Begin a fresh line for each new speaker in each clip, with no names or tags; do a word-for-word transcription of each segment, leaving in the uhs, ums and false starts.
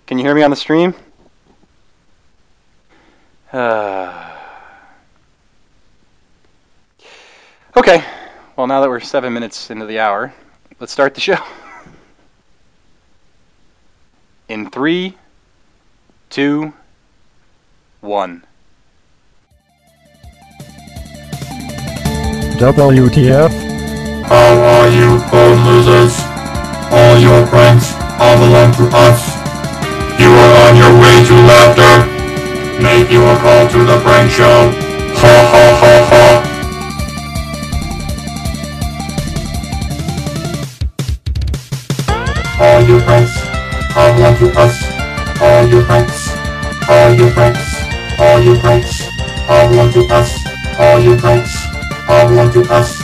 Can you hear me on the stream? Uh... Okay, well now that we're seven minutes into the hour, let's start the show. In three, two, one.
W T F?
How are you, poor losers? All your pranks all belong to us. You are on your way to laughter. Make you a call to the prank show. Ha ha ha ha. All your pranks all belong to us. All your pranks, all your pranks, all your pranks all belong to us. All your pranks all belong to us.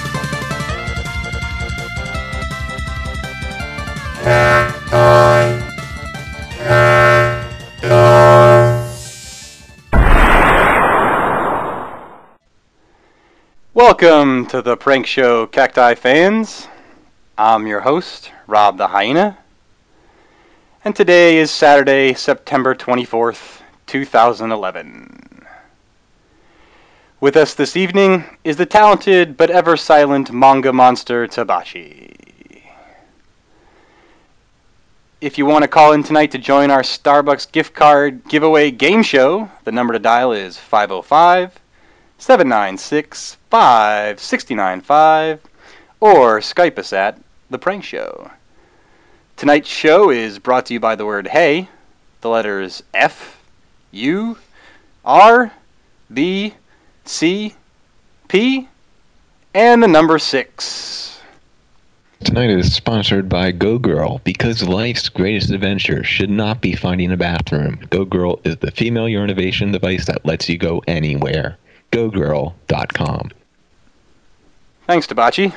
Cacti. Cacti.
Welcome to the prank show, Cacti fans. I'm your host, Rob the Hyena. And today is Saturday, September twenty-fourth, two thousand eleven. With us this evening is the talented but ever silent manga monster Tabachi. If you want to call in tonight to join our Starbucks gift card giveaway game show, the number to dial is five oh five, seven nine six, five six nine five, or Skype us at The Prank Show. Tonight's show is brought to you by the word hey, the letters F, U, R, B, C, P, and the number six.
Tonight is sponsored by Go Girl, because life's greatest adventure should not be finding a bathroom. Go Girl is the female urination device that lets you go anywhere. go girl dot com.
Thanks, Tabachi.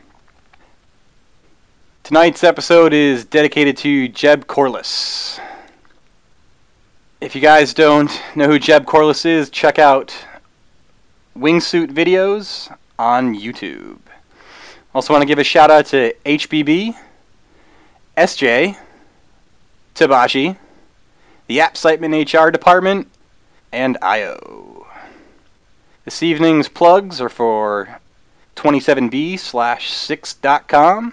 Tonight's episode is dedicated to Jeb Corliss. If you guys don't know who Jeb Corliss is, check out Wingsuit videos on YouTube. Also want to give a shout out to H B B, S J, Tabachi, the AppSiteman H R department, and I O. This evening's plugs are for twenty-seven B slash six dot com,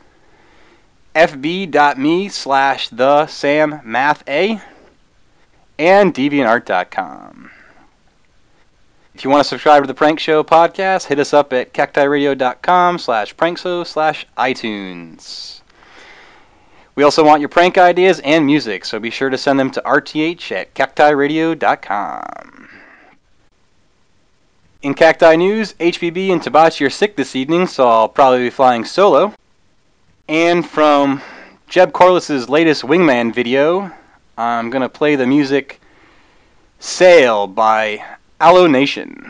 fb.me slash the Sam Math A, and deviantart dot com. If you want to subscribe to the Prank Show podcast, hit us up at cactiradio.com slash prankso slash iTunes. We also want your prank ideas and music, so be sure to send them to R T H at cactiradio dot com. In Cacti News, H B B and Tabachi are sick this evening, so I'll probably be flying solo. And from Jeb Corliss's latest Wingman video, I'm going to play the music Sail by Allo Nation.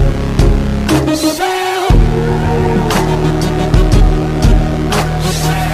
Sail.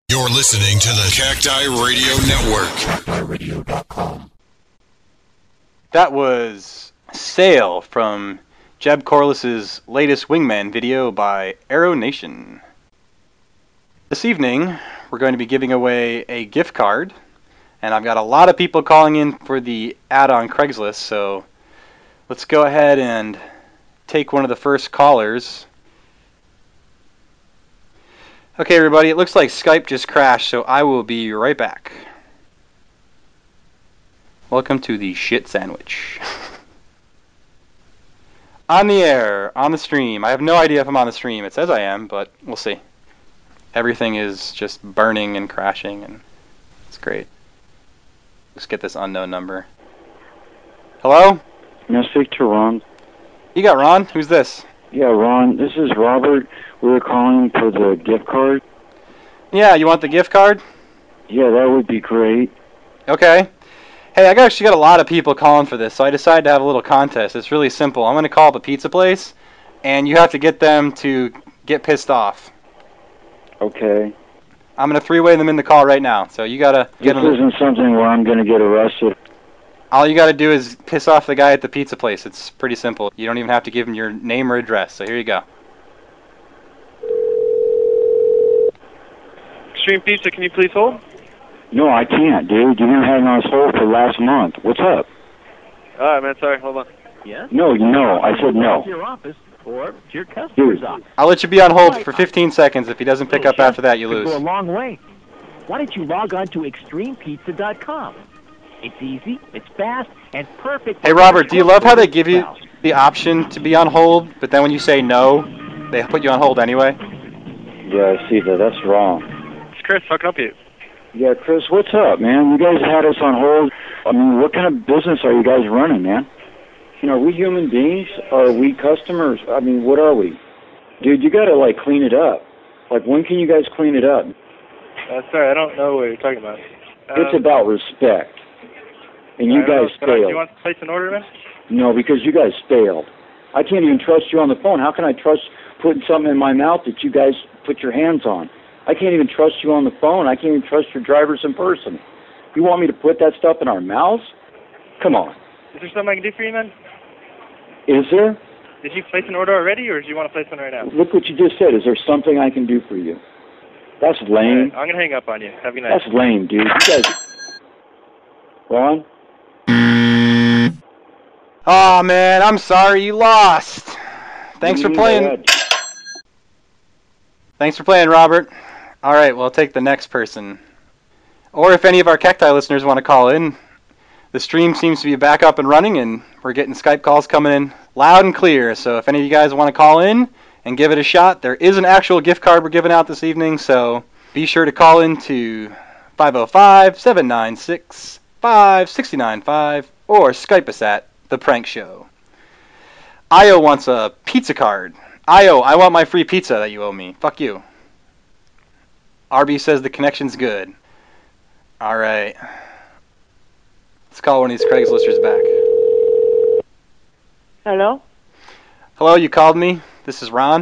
You're listening to the Cacti Radio Network.
cacti radio dot com.
That was Sail from Jeb Corliss's latest Wingman video by Arrow Nation. This evening, we're going to be giving away a gift card, and I've got a lot of people calling in for the ad on Craigslist, so let's go ahead and take one of the first callers. Okay, everybody, it looks like Skype just crashed, so I will be right back. Welcome to the shit sandwich. On the air, on the stream. I have no idea if I'm on the stream. It says I am, but we'll see. Everything is just burning and crashing, and it's great. Let's get this unknown number. Hello?
May I speak to Ron?
You got Ron? Who's this?
Yeah, Ron, this is Robert. We were calling for the gift card.
Yeah, you want the gift card?
Yeah, that would be great.
Okay. Hey, I actually got a lot of people calling for this, so I decided to have a little contest. It's really simple. I'm going to call up a pizza place, and you have to get them to get pissed off.
Okay.
I'm going to three-way them in the call right now, so you got to get
This
them.
isn't something where I'm going to get arrested.
All you got to do is piss off the guy at the pizza place. It's pretty simple. You don't even have to give him your name or address, so here you go.
Extreme Pizza, can you please hold?
No, I can't, dude. You've been having us hold for last month. What's up?
Alright, man, sorry, hold on.
Yes?
No, no, I said no.
To your office or to your customer's
Dude.
office.
I'll let you be on hold for fifteen seconds. If he doesn't pick
Little
up after that, you
could
lose.
go a long way. Why don't you log on to extreme pizza dot com? It's easy, it's fast, and perfect.
Hey, Robert, do you love how they give you the option to be on hold, but then when you say no, they put you on hold anyway?
Yeah, I see that. That's wrong.
It's Chris, how can I help you?
Yeah, Chris, what's up, man? You guys had us on hold. I mean, what kind of business are you guys running, man? You know, are we human beings? Are we customers? I mean, what are we? Dude, you got to, like, clean it up. Like, when can you guys clean it up?
Uh, sorry, I don't know what you're talking about.
It's
Um,
about respect. And you
I don't know,
guys
but, uh, Do you
failed.
want to place an order, man?
No, because you guys failed. I can't even trust you on the phone. How can I trust putting something in my mouth that you guys put your hands on? I can't even trust you on the phone. I can't even trust your drivers in person. You want me to put that stuff in our mouths? Come on.
Is there something I can do for you, man?
Is there?
Did you place an order already, or do you want to place one right now?
Look what you just said. Is there something I can do for you? That's lame.
Alright, I'm going to hang up on you. Have a good night.
That's lame, dude. You guys... Ron?
Oh man, I'm sorry you lost. Thanks
You
for
mean
playing.
by that?
Thanks for playing, Robert. All right, we'll take the next person. Or if any of our Cacti listeners want to call in, the stream seems to be back up and running, and we're getting Skype calls coming in loud and clear. So if any of you guys want to call in and give it a shot, there is an actual gift card we're giving out this evening, so be sure to call in to five oh five, seven nine six, five six nine five or Skype us at The Prank Show. Io wants a pizza card. Io, I want my free pizza that you owe me. Fuck you. R B says the connection's good. Alright. Let's call one of these Craigslisters back.
Hello?
Hello, you called me? This is Ron.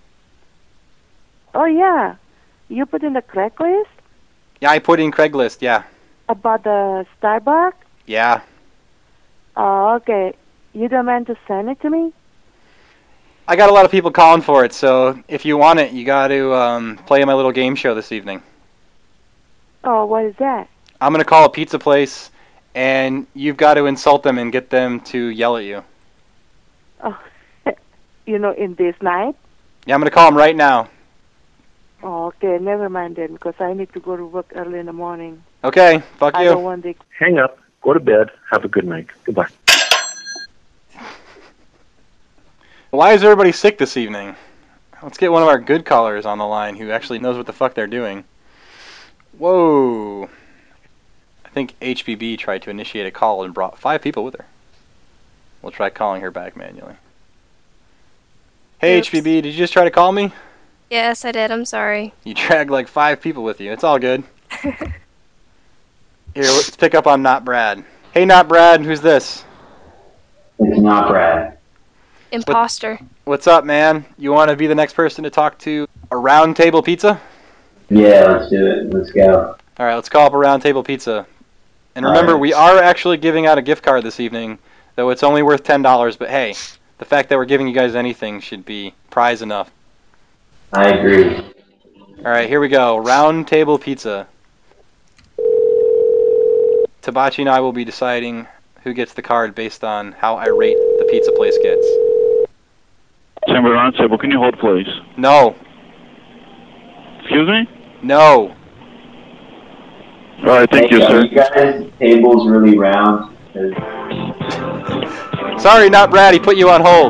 Oh, yeah. You put in the Craigslist
Yeah, I put in Craigslist, yeah.
about the Starbucks?
Yeah.
Oh, okay. You don't mind to send it to me?
I got a lot of people calling for it, so if you want it, you got to um, play my little game show this evening.
Oh, what is that?
I'm going to call a pizza place, and you've got to insult them and get them to yell at you.
Oh, you know, in this night?
Yeah, I'm going to call them right now.
Oh, okay. Never mind then, because I need to go to work early in the morning.
Okay, fuck
I
you.
don't want the...
Hang up, go to bed, have a good night. Goodbye.
Why is everybody sick this evening? Let's get one of our good callers on the line who actually knows what the fuck they're doing. Whoa. I think H B B tried to initiate a call and brought five people with her. We'll try calling her back manually. Hey,
Oops.
H B B, did you just try to call me?
Yes, I did. I'm sorry.
You dragged like five people with you. It's all good. Here, let's pick up on Not Brad. Hey, Not Brad, who's this?
It's not Brad.
Imposter.
What's up, man? You want to be the next person to talk to a round table pizza?
Yeah, let's do it. Let's go.
All right, let's call up a Round Table Pizza. And remember,
All right.
we are actually giving out a gift card this evening, though it's only worth ten dollars. But hey, the fact that we're giving you guys anything should be prize enough.
I agree.
All right, here we go. Round Table Pizza. Tabachi and I will be deciding who gets the card based on how irate the pizza place gets.
Chamber Round Table, can you hold, please?
No.
Excuse me?
No.
All right, thank you,
Are
sir.
you guys' tables really round? 'Cause
Sorry, not Brad. He put you on hold.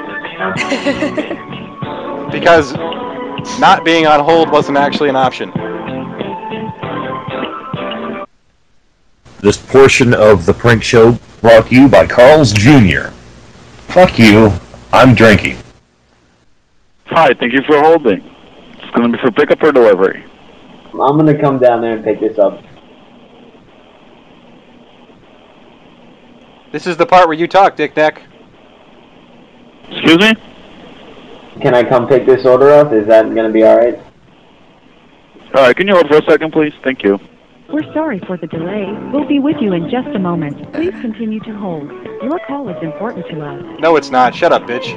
Because not being on hold wasn't actually an option.
This portion of the prank show brought to you by Carl's Junior Fuck you, I'm drinking.
Hi, thank you for holding. It's going to be for pickup or delivery?
I'm gonna come down there and pick this up.
This is the part where you talk, Dick Neck.
Excuse me?
Can I come pick this order up? Is that gonna be alright?
All right, can you hold for a second, please? Thank you.
We're sorry for the delay. We'll be with you in just a moment. Please continue to hold. Your call is important to us.
No, it's not. Shut up, bitch.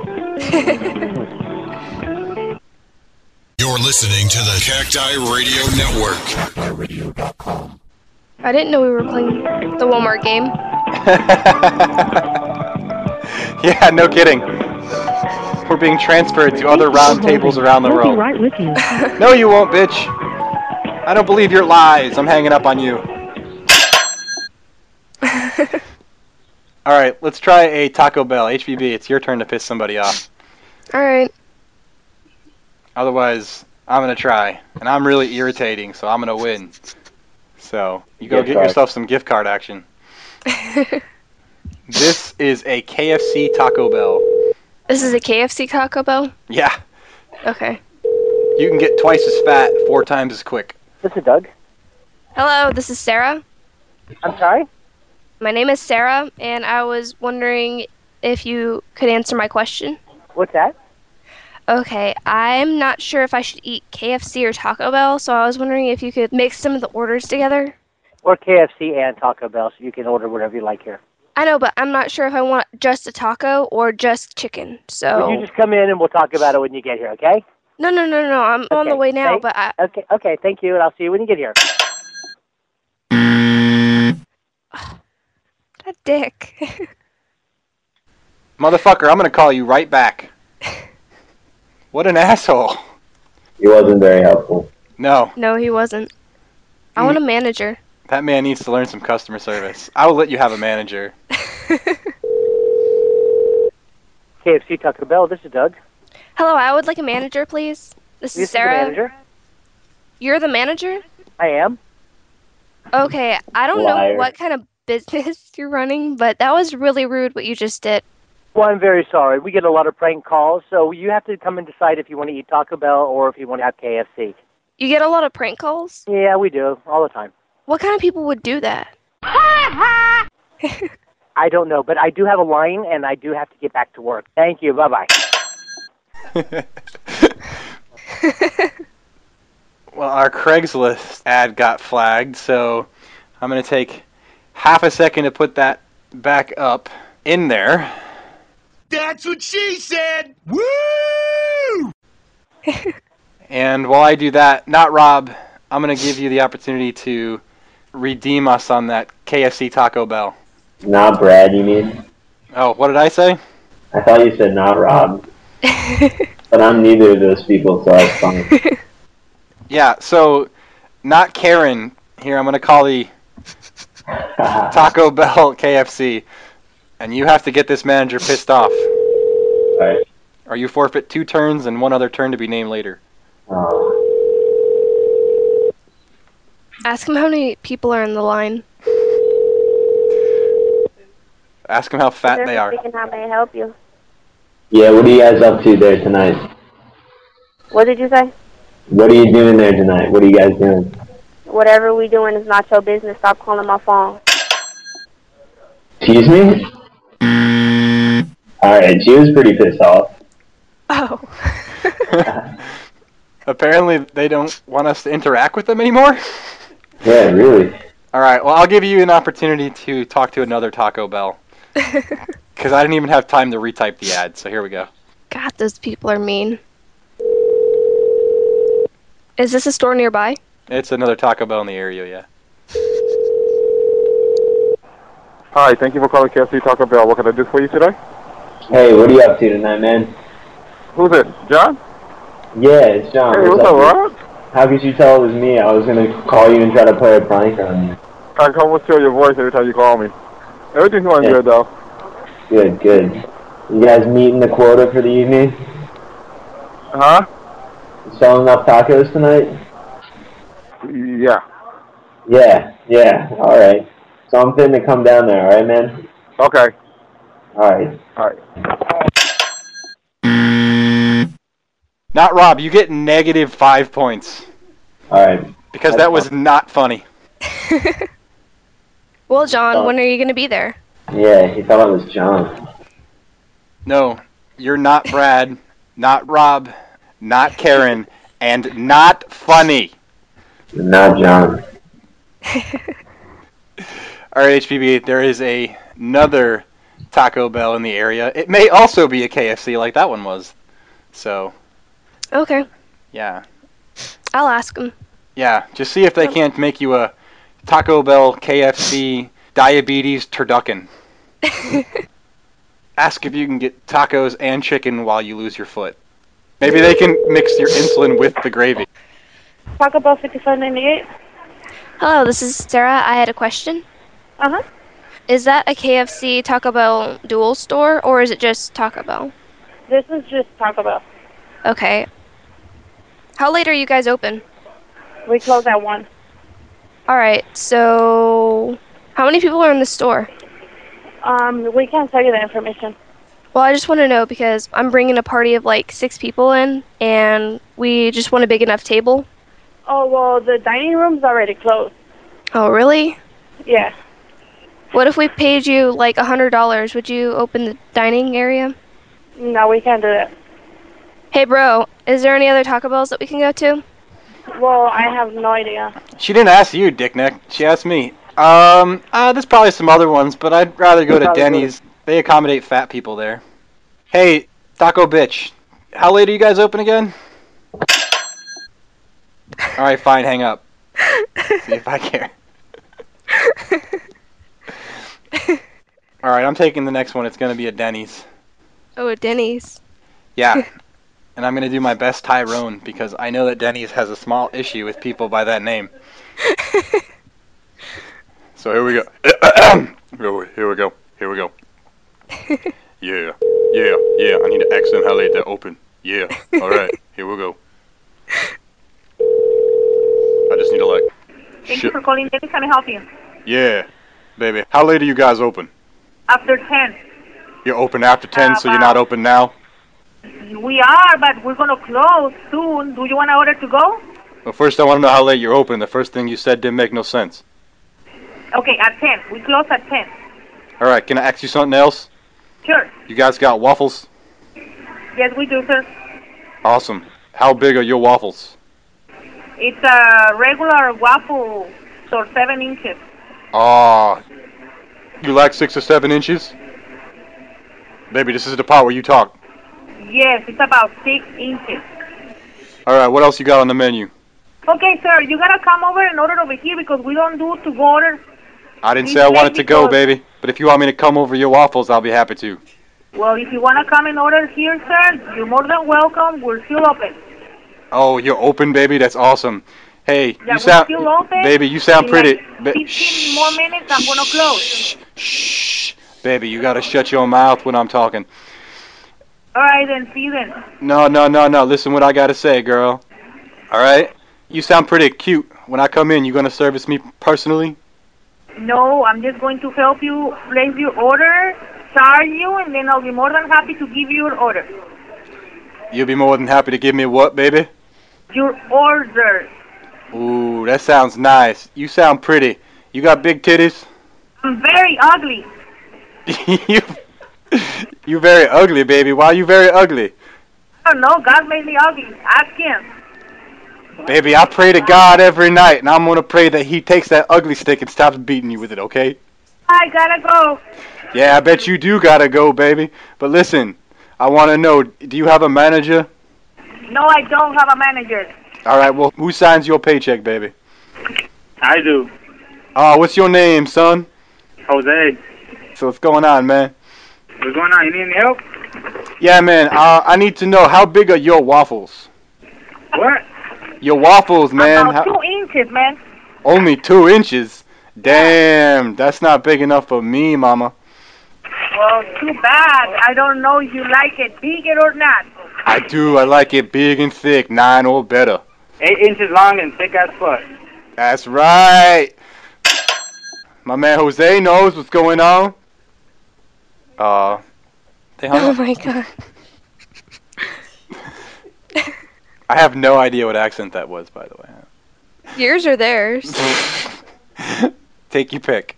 You're listening to the Cacti Radio Network. Cacti Radio dot com.
I didn't know we were playing the Walmart game.
Yeah, no kidding. We're being transferred to other round tables around the
We'll be
world.
right with you.
No, you won't, bitch. I don't believe your lies. I'm hanging up on you. Alright, let's try a Taco Bell. H B B, it's your turn to piss somebody off.
Alright.
Otherwise, I'm going to try. And I'm really irritating, so I'm going to win. So, you go
Gift
get
card.
yourself some gift card action. This is a K F C Taco Bell.
This is a K F C Taco Bell?
Yeah.
Okay.
You can get twice as fat, four times as quick.
This is Doug.
Hello, this is Sarah.
I'm sorry?
My name is Sarah, and I was wondering if you could answer my question.
What's that?
Okay, I'm not sure if I should eat K F C or Taco Bell, so I was wondering if you could mix some of the orders together.
Or K F C and Taco Bell, so you can order whatever you like here.
I know, but I'm not sure if I want just a taco or just chicken, so...
Would you just come in and we'll talk about it when you get here, okay?
No, no, no, no, I'm on the
Okay,
way now,
thank-
but I...
Okay, okay, thank you, and I'll see you when you get here.
That dick.
Motherfucker, I'm going to call you right back. What an asshole.
He wasn't very helpful.
No,
No, he wasn't. I want a manager.
that man needs to learn some customer service. I will let you have a manager.
K F C Taco Bell, this is Doug.
Hello, I would like a manager, please. This
This
is Sarah.
the manager.
You're the manager?
I am.
Okay, I don't
Liar.
know what kind of business you're running, but that was really rude what you just did.
Well, I'm very sorry. We get a lot of prank calls, so you have to come and decide if you want to eat Taco Bell or if you want to have K F C.
You get a lot of prank calls?
Yeah, we do, all the time.
What kind of people would do that?
I don't know, but I do have a line, and I do have to get back to work. Thank you. Bye-bye.
Well, our Craigslist ad got flagged, so I'm going to take half a second to put that back up in there.
That's what she said! Woo!
And while I do that, not Rob, I'm going to give you the opportunity to redeem us on that K F C Taco Bell.
Not Brad, you mean?
Oh, what did I say?
I thought you said not Rob. But I'm neither of those people, so that's fine.
Yeah, so not Karen. Here, I'm going to call the Taco Bell K F C. And you have to get this manager pissed off.
Alright.
Or you forfeit two turns and one other turn to be named later.
Uh,
Ask him how many people are in the line.
Ask them how fat they are.
How may I help you?
yeah, what are you guys up to there tonight?
What did you say?
What are you doing there tonight? What are you guys doing?
Whatever we doing is not your business. Stop calling my phone.
Excuse me? Alright, she was pretty pissed off.
Oh.
Apparently they don't want us to interact with them anymore.
Yeah, really.
All right, well, I'll give you an opportunity to talk to another Taco Bell. Because I didn't even have time to retype the ad, so here we go.
God, those people are mean. Is this a store nearby?
It's another Taco Bell in the area, yeah.
Hi, thank you for calling K F C Taco Bell. What can I do for you today?
Hey, what are you up to tonight, man?
Who's it, John?
Yeah, it's John.
Hey, what's up,
dude?
Rob?
How could you tell it was me? I was gonna call you and try to play a prank on you.
I can almost hear your voice every time you call me. Everything's going
Yeah.
good, though.
Good, good. You guys meeting the quota for the evening?
Huh?
You selling enough tacos tonight?
Yeah.
Yeah, yeah, alright. So I'm finna to come down there, alright, man?
Okay.
Alright.
Alright.
Not Rob, you get negative five points.
Alright.
Because that was not funny.
Well, John,
Oh.
when are you going to be there?
Yeah, he thought I was John.
No, you're not Brad, not Rob, not Karen, and not funny.
Not John.
Alright, H P B, there is a, another Taco Bell in the area. It may also be a K F C like that one was. So,
Okay,
yeah.
I'll ask him.
Yeah, just see if they can't make you a Taco Bell, K F C, diabetes turducken. Ask if you can get tacos and chicken while you lose your foot. Maybe they can mix your insulin with the gravy.
Taco Bell fifty-five ninety-eight.
Hello, this is Sarah. I had a question.
Uh-huh.
Is that a K F C Taco Bell dual store, or is it just Taco Bell?
This is just Taco Bell.
Okay. How late are you guys open?
We close at one.
Alright, so how many people are in the store?
Um, we can't tell you that information.
Well, I just want to know because I'm bringing a party of like six people in, and we just want a big enough table.
Oh, well, the dining room's already closed.
Oh, really?
Yeah.
What if we paid you like a hundred dollars? Would you open the dining area?
No, we can't do that.
Hey, bro, is there any other Taco Bells that we can go to?
Well, I have no idea.
She didn't ask you, Dick Neck. She asked me. Um, uh, there's probably some other ones, but I'd rather go to
Probably
Denny's. They accommodate fat people there. Hey, Taco Bitch, how late are you guys open again? Alright, fine, hang up. See if I care. Alright, I'm taking the next one. It's going to be a Denny's.
Oh, a Denny's.
Yeah. And I'm going to do my best Tyrone because I know that Denny's has a small issue with people by that name. So here we go. Here here we go. Here we go. Yeah. Yeah. Yeah. I need to ask them how late they're open. Yeah. Alright. Here we go. I just need to like...
Thank
shit.
you for calling. Dennis. Can I help you?
Yeah. Baby. How late are you guys open?
After ten.
You're open after ten,
Uh,
so you're not open now?
We are, but we're going to close soon. Do you want to order to go?
Well, first I want to know how late you're open. The first thing you said didn't make no sense.
Okay, at ten. We close at ten.
Alright, can I ask you something else?
Sure.
You guys got waffles?
Yes, we do, sir.
Awesome. How big are your waffles?
It's a regular waffle, so seven inches.
Ah, you like six or seven inches? Baby, this is the part where you talk.
Yes, it's about six inches.
Alright, what else you got on the menu?
Okay, sir, you gotta come over and order over here because we don't do to go order.
I didn't
We
say I
make
wanted to go,
because-
baby. But if you want me to come over your waffles, I'll be happy to.
Well, if you wanna come and order here, sir, you're more than welcome. We're still open.
Oh, you're open, baby? That's awesome. Hey,
Yeah,
you
we're
sound...
still open.
Baby, you sound
In
pretty...
like
Ba-
fifteen more minutes, I'm gonna close.
Shh. Baby, you gotta shut your mouth when I'm talking.
All right, then. See you then.
No, no, no, no. Listen what I gotta say, girl. Alright? You sound pretty cute. When I come in, you gonna service me personally?
No, I'm just going to help you place your order, charge you, and then I'll be more than happy to give you your order.
You'll be more than happy to give me what, baby?
Your order.
Ooh, that sounds nice. You sound pretty. You got big titties?
I'm very ugly.
you, you very ugly, baby. Why are you very ugly?
I don't know. God made me ugly. Ask him.
Baby, I pray to God every night, and I'm gonna pray that he takes that ugly stick and stops beating you with it, okay?
I gotta go.
Yeah, I bet you do gotta go, baby. But listen, I wanna know, do you have a manager?
No, I don't have a manager.
Alright, well, who signs your paycheck, baby?
I do.
Oh, what's your name, son?
Jose.
So what's going on, man?
What's going on? You need any help?
Yeah, man, uh, I need to know, how big are your waffles?
What?
Your waffles, man.
About
How-
two inches, man.
Only two inches? Damn, that's not big enough for me, mama.
Well, too bad. I don't know if you like it bigger or not.
I do, I like it big and thick, nine or better.
Eight inches long and thick as fuck.
That's right. My man Jose knows what's going on. Uh, they hung
Oh
up.
my god.
I have no idea what accent that was, by the way.
Yours or theirs?
Take your pick.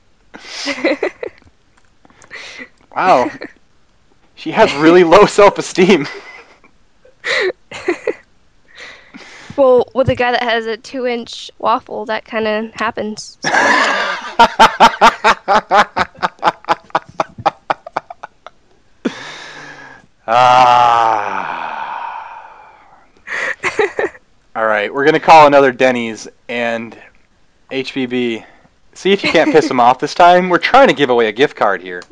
Wow. She has really low self-esteem.
Well, with a guy that has a two-inch waffle, that kind of happens.
Ah. All right, we're gonna call another Denny's and H B B. See if you can't piss them off this time. We're trying to give away a gift card here.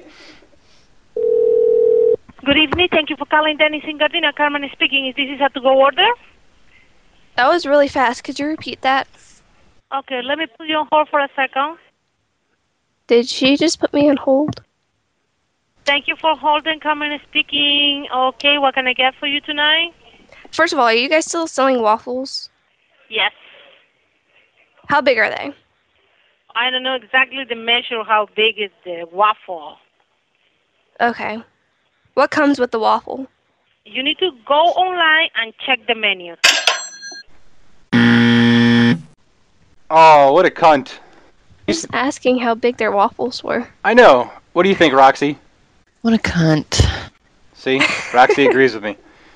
Good evening. Thank you for calling Dennis in Gardena. Carmen speaking. Is this is a to-go order?
That was really fast. Could you repeat that?
Okay, let me put you on hold for a second.
Did she just put me on hold?
Thank you for holding. Carmen speaking. Okay, what can I get for you tonight?
First of all, are you guys still selling waffles?
Yes.
How big are they?
I don't know exactly the measure of how big is the waffle.
Okay. What comes with the waffle?
You need to go online and check the menu.
Oh, what a cunt.
Just asking how big their waffles were.
I know. What do you think, Roxy?
What a cunt.
See? Roxy agrees with me.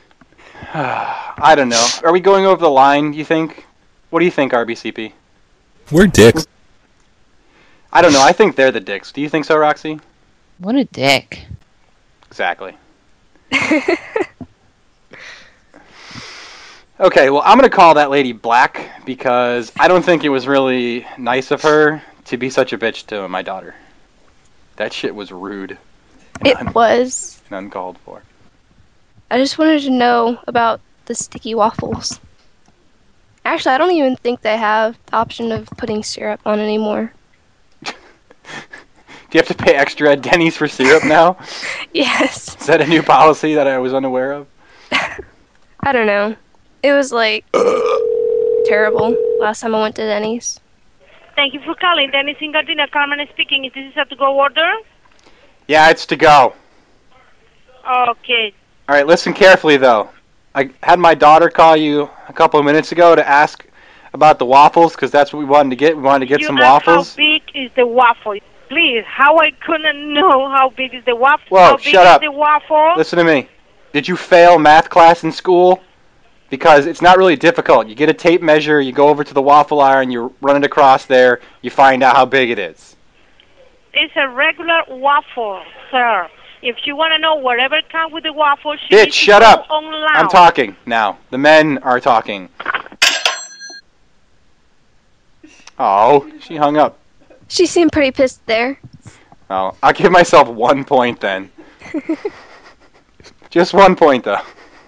I don't know. Are we going over the line, you think? What do you think, R B C P?
We're dicks.
I don't know. I think they're the dicks. Do you think so, Roxy?
What a dick.
Exactly. Okay, well, I'm going to call that lady black because I don't think it was really nice of her to be such a bitch to my daughter. That shit was rude.
It was.
And uncalled for.
I just wanted to know about the sticky waffles. Actually, I don't even think they have the option of putting syrup on anymore.
Do you have to pay extra at Denny's for syrup now?
Yes.
Is that a new policy that I was unaware of?
I don't know. It was like terrible last time I went to Denny's.
Thank you for calling Dennis in Gardena. Carmen speaking. Is this a to-go order?
Yeah, it's to go.
Okay.
All right, listen carefully, though. I had my daughter call you a couple of minutes ago to ask about the waffles, because that's what we wanted to get. We wanted to get
you
some
asked
waffles.
How big is the waffle? Please, how I couldn't know how big is the waffle?
Whoa,
how big
shut
is
up.
the waffle?
Listen to me. Did you fail math class in school? Because it's not really difficult. You get a tape measure, you go over to the waffle iron, you run it across there, you find out how big it is.
It's a regular waffle, sir. If you want to know whatever comes with the waffle, she
Bitch,
needs
shut
to go
up.
online.
I'm talking now. The men are talking. Oh, she hung up.
She seemed pretty pissed there.
Oh, I'll give myself one point then. Just one point, though.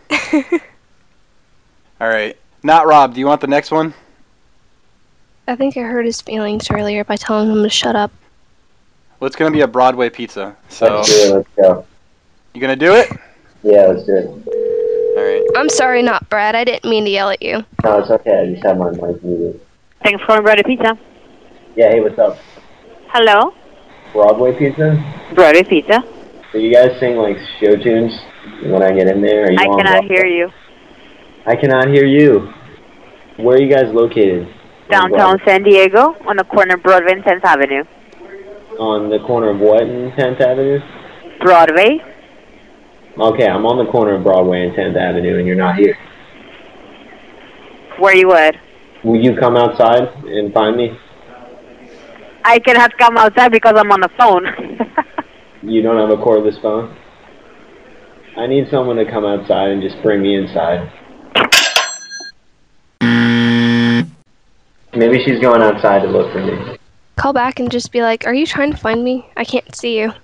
All right. Not Rob. Do you want the next one?
I think I hurt his feelings earlier by telling him to shut up.
Well, it's going to be a Broadway pizza. So
Let's do it. Let's go.
You going to do it?
Yeah, let's do it.
All right.
I'm sorry, not Brad. I didn't mean to yell at you.
No, it's okay. I just have my mic muted.
Thanks for calling Broadway Pizza.
Yeah, hey, what's up?
Hello?
Broadway Pizza?
Broadway Pizza.
Do you guys sing, like, show tunes when I get in there? Are you
I
on
cannot
Broadway?
hear you.
I cannot hear you. Where are you guys located?
Downtown San Diego, on the corner of Broadway and tenth Avenue.
On the corner of what in tenth Avenue?
Broadway?
Okay, I'm on the corner of Broadway and tenth Avenue, and you're not here.
Where you at?
Will you come outside and find me?
I cannot come outside because I'm on the phone.
You don't have a cordless phone? I need someone to come outside and just bring me inside. Maybe she's going outside to look for me.
Call back and just be like, are you trying to find me? I can't see you.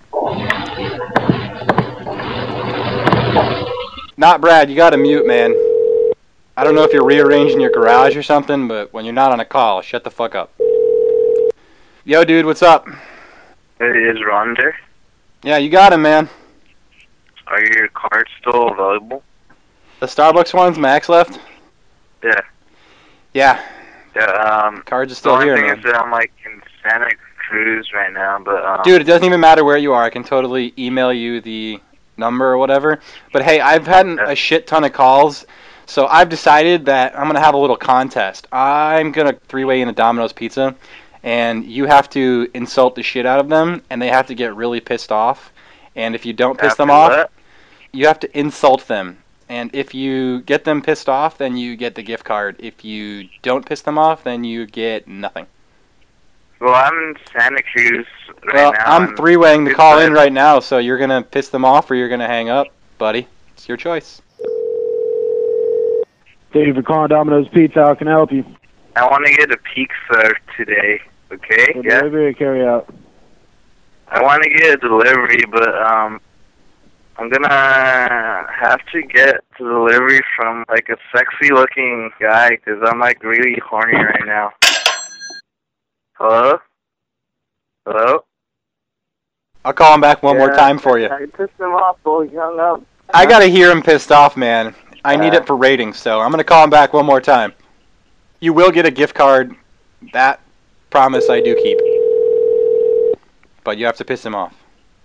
Not Brad, you gotta mute, man. I don't know if you're rearranging your garage or something, but when you're not on a call, shut the fuck up. Yo, dude, what's up?
Is Ron there?
Yeah, you got him, man.
Are your cards still available?
The Starbucks ones, Max left?
Yeah.
Yeah.
Yeah, um...
Cards are still
the
here,
only thing
man.
is that I'm, like, in Santa Cruz right now, but, um...
Dude, it doesn't even matter where you are. I can totally email you the number or whatever. But hey, I've had a shit ton of calls, so I've decided that I'm going to have a little contest. I'm going to three-way in a Domino's pizza, and you have to insult the shit out of them, and they have to get really pissed off. And if you don't piss them off,
what?
you have to insult them. And if you get them pissed off, then you get the gift card. If you don't piss them off, then you get nothing.
Well, I'm in Santa Cruz right
Well,
now.
I'm
and
three-weighing the
it's
call
like-
in right now, so you're going to piss them off or you're going to hang up, buddy. It's your choice.
Thank you for calling Domino's Pizza. How can I help you?
I want to get a pizza today, okay?
For
Yeah?
delivery or carry out?
I want to get a delivery, but, um... I'm gonna have to get the delivery from, like, a sexy-looking guy, because I'm, like, really horny right now. Hello? Hello?
I'll call him back one more
Yeah,
time for you.
I pissed him off, so he hung up.
I got to hear him pissed off, man. I need
Uh.
it for ratings, so I'm going to call him back one more time. You will get a gift card. That promise I do keep. But you have to piss him off.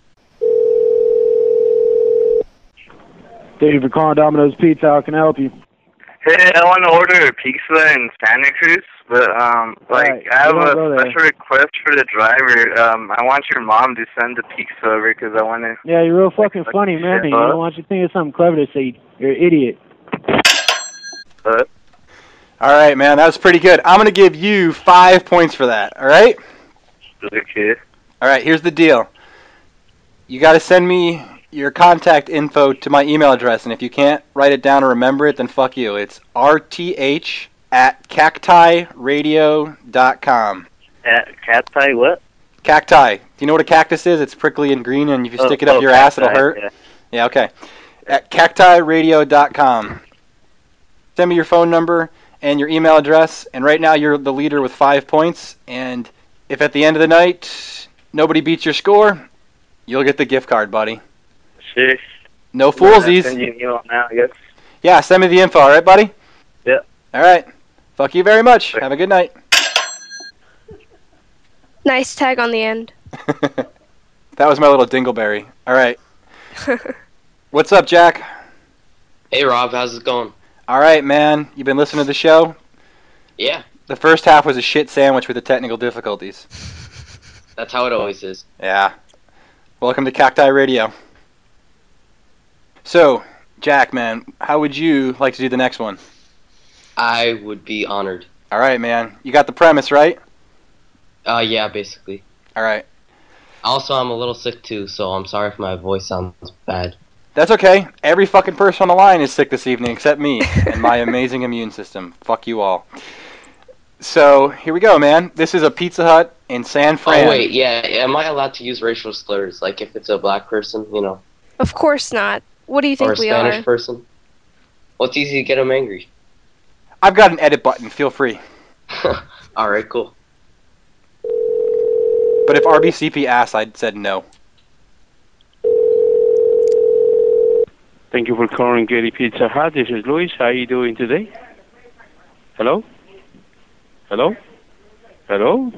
Thank you for calling Domino's Pizza. How can I help you?
Hey, I want to order a pizza in Santa Cruz, but, um, like,
Alright,
I have
we won't go
a
there.
special request for the driver. Um, I want your mom to send the pizza over, because I want to...
Yeah, you're real fucking funny, man. You don't want you to think of something clever to say. You're an idiot.
What?
All right, man. That was pretty good. I'm going to give you five points for that, all right?
Okay.
All right, here's the deal. You got to send me your contact info to my email address, and if you can't write it down or remember it, then fuck you. It's R T H at cacti radio dot com.
At cacti what?
Cacti. Do you know what a cactus is? It's prickly and green, and if you
Oh,
stick it up
oh,
your ass, it'll
cacti,
hurt.
yeah.
Yeah, okay. At cacti radio dot com. Send me your phone number and your email address, and right now you're the leader with five points, and if at the end of the night nobody beats your score, you'll get the gift card, buddy.
Sure.
No
I'll
foolsies.
send you an email now, I guess.
Yeah, send me the info, alright, buddy?
Yeah.
Alright. Fuck you very much. Have a good night.
Nice tag on the end.
That was my little dingleberry. Alright. What's up, Jack?
Hey Rob, how's it going?
Alright, man. You been listening to the show?
Yeah,
The first half was a shit sandwich with the technical difficulties.
that's how it always is.
Yeah. Welcome to Cacti Radio. So, Jack, man, how would you like to do the next one?
I would be honored.
Alright, man. You got the premise, right?
Uh, yeah, basically.
Alright.
Also, I'm a little sick too, so I'm sorry if my voice sounds bad.
That's okay. Every fucking person on the line is sick this evening except me and my amazing immune system. Fuck you all. So, here we go, man. This is a Pizza Hut in San Fran.
Oh wait, yeah, am I allowed to use racial slurs? Like if it's a black person, you know,
Of course not. What do you think
or a
we
Spanish
are?
person? Well, it's easy to get them angry.
I've got an edit button. Feel free.
Alright, cool.
But if R B C P asked, I'd said no.
Thank you for calling Getty Pizza Hut. This is Luis. How are you doing today? Hello? Hello? Hello?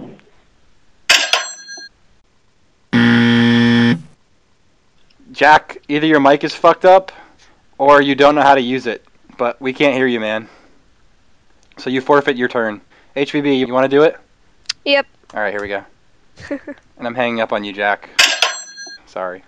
Jack, either your mic is fucked up or you don't know how to use it. But we can't hear you, man. So you forfeit your turn. H B B, you want to do it?
Yep.
Alright, here we go. And I'm hanging up on you, Jack. Sorry.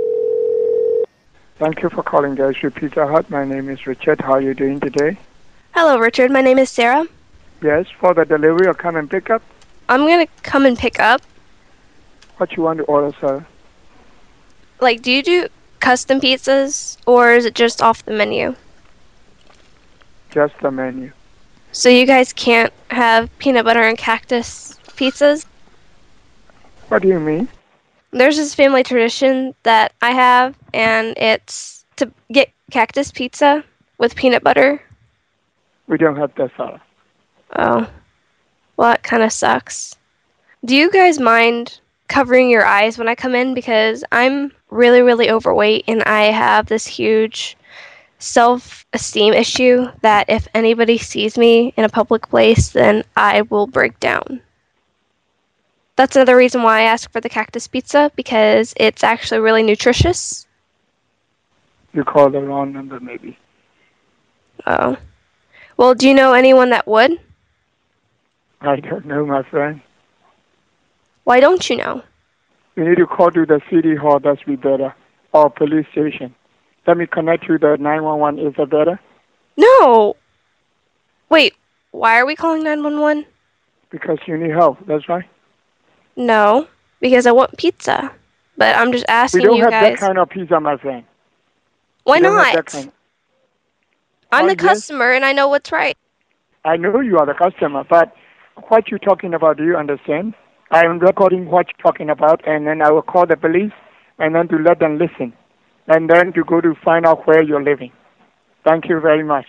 Thank you for calling Getty Pizza Hut. My name is Richard. How are you doing today?
Hello, Richard. My name is Sarah.
Yes, for the delivery or come and pick up.
I'm gonna come and pick up.
What you want to order, sir?
Like, do you do custom pizzas, or is it just off the menu?
Just the menu.
So you guys can't have peanut butter and cactus pizzas?
What do you mean?
There's this family tradition that I have, and it's to get cactus pizza with peanut butter.
We don't have that, sir.
Oh. Well, that kind of sucks. Do you guys mind covering your eyes when I come in? Because I'm really, really overweight, and I have this huge self-esteem issue that if anybody sees me in a public place, then I will break down. That's another reason why I asked for the cactus pizza, because it's actually really nutritious.
You called the wrong number, maybe.
Oh. Well, do you know anyone that would?
I don't know, my friend.
Why don't you know?
You need to call to the city hall, that's be better, or police station. Let me connect you to the nine one one, is that better?
No! Wait, why are we calling nine one one?
Because you need help, that's right.
No, because I want pizza. But I'm just asking
We don't
you
have
guys.
that kind of pizza, my friend.
Why
We don't have
not?
that kind.
I'm
Oh,
the
yes.
customer, and I know what's right.
I know you are the customer, but what you're talking about, do you understand? I am recording what you're talking about, and then I will call the police, and then to let them listen, and then to go to find out where you're living. Thank you very much.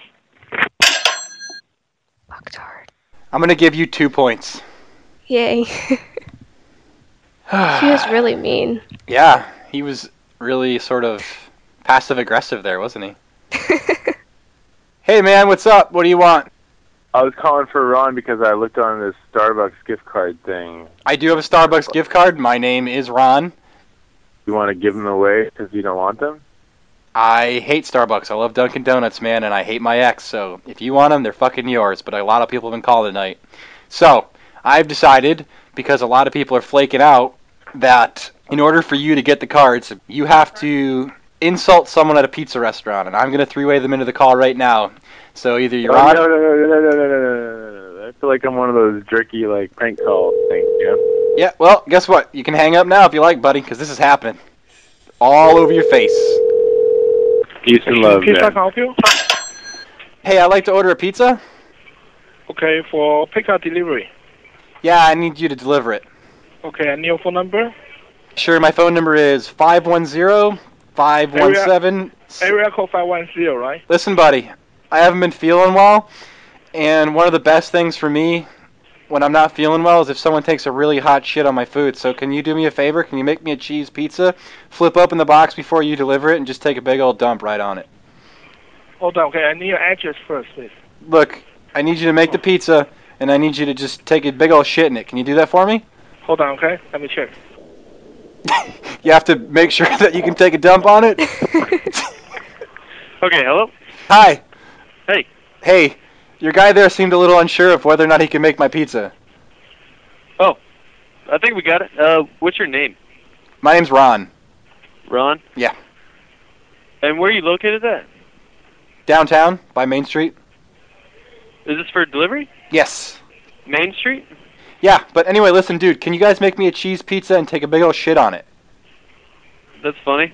I'm going to give you two points.
Yay. He was really mean.
Yeah, he was really sort of passive-aggressive there, wasn't he? Hey, man, what's up? What do you want?
I was calling for Ron because I looked on this Starbucks gift card thing.
I do have a Starbucks gift card. My name is Ron.
You want to give them away because you don't want them?
I hate Starbucks. I love Dunkin' Donuts, man, and I hate my ex. So if you want them, they're fucking yours. But a lot of people have been calling tonight. So I've decided, because a lot of people are flaking out, that in order for you to get the cards, you have to insult someone at a pizza restaurant. And I'm going to three-way them into the call right now. So either you're
Oh,
on...
no, no, no, no, no, no, no, no, no. I feel like I'm one of those jerky, like, prank call things, you know?
Yeah, well, guess what? You can hang up now if you like, buddy, because this is happening. All over your face.
Peace and love,
Pizza,
man.
can I help you?
Hey, I'd like to order a pizza.
Okay, for pickup delivery.
Yeah, I need you to deliver it.
Okay, and your phone number?
Sure, my phone number is five one zero, five one seven...
Area code five one zero, right?
Listen, buddy, I haven't been feeling well, and one of the best things for me when I'm not feeling well is if someone takes a really hot shit on my food. So can you do me a favor? Can you make me a cheese pizza, flip open the box before you deliver it, and just take a big old dump right on it?
Hold on, okay, I need your address first, please.
Look, I need you to make the pizza, and I need you to just take a big old shit in it. Can you do that for me?
Hold on, okay? Let me check.
You have to make sure that you can take a dump on it.
Okay, hello?
Hi.
Hey.
Hey, your guy there seemed a little unsure of whether or not he can make my pizza.
Oh, I think we got it. Uh, what's your name?
My name's Ron.
Ron?
Yeah.
And where are you located at?
Downtown, by Main Street.
Is this for delivery?
Yes.
Main Street?
Yeah, but anyway, listen, dude, can you guys make me a cheese pizza and take a big old shit on it?
That's funny.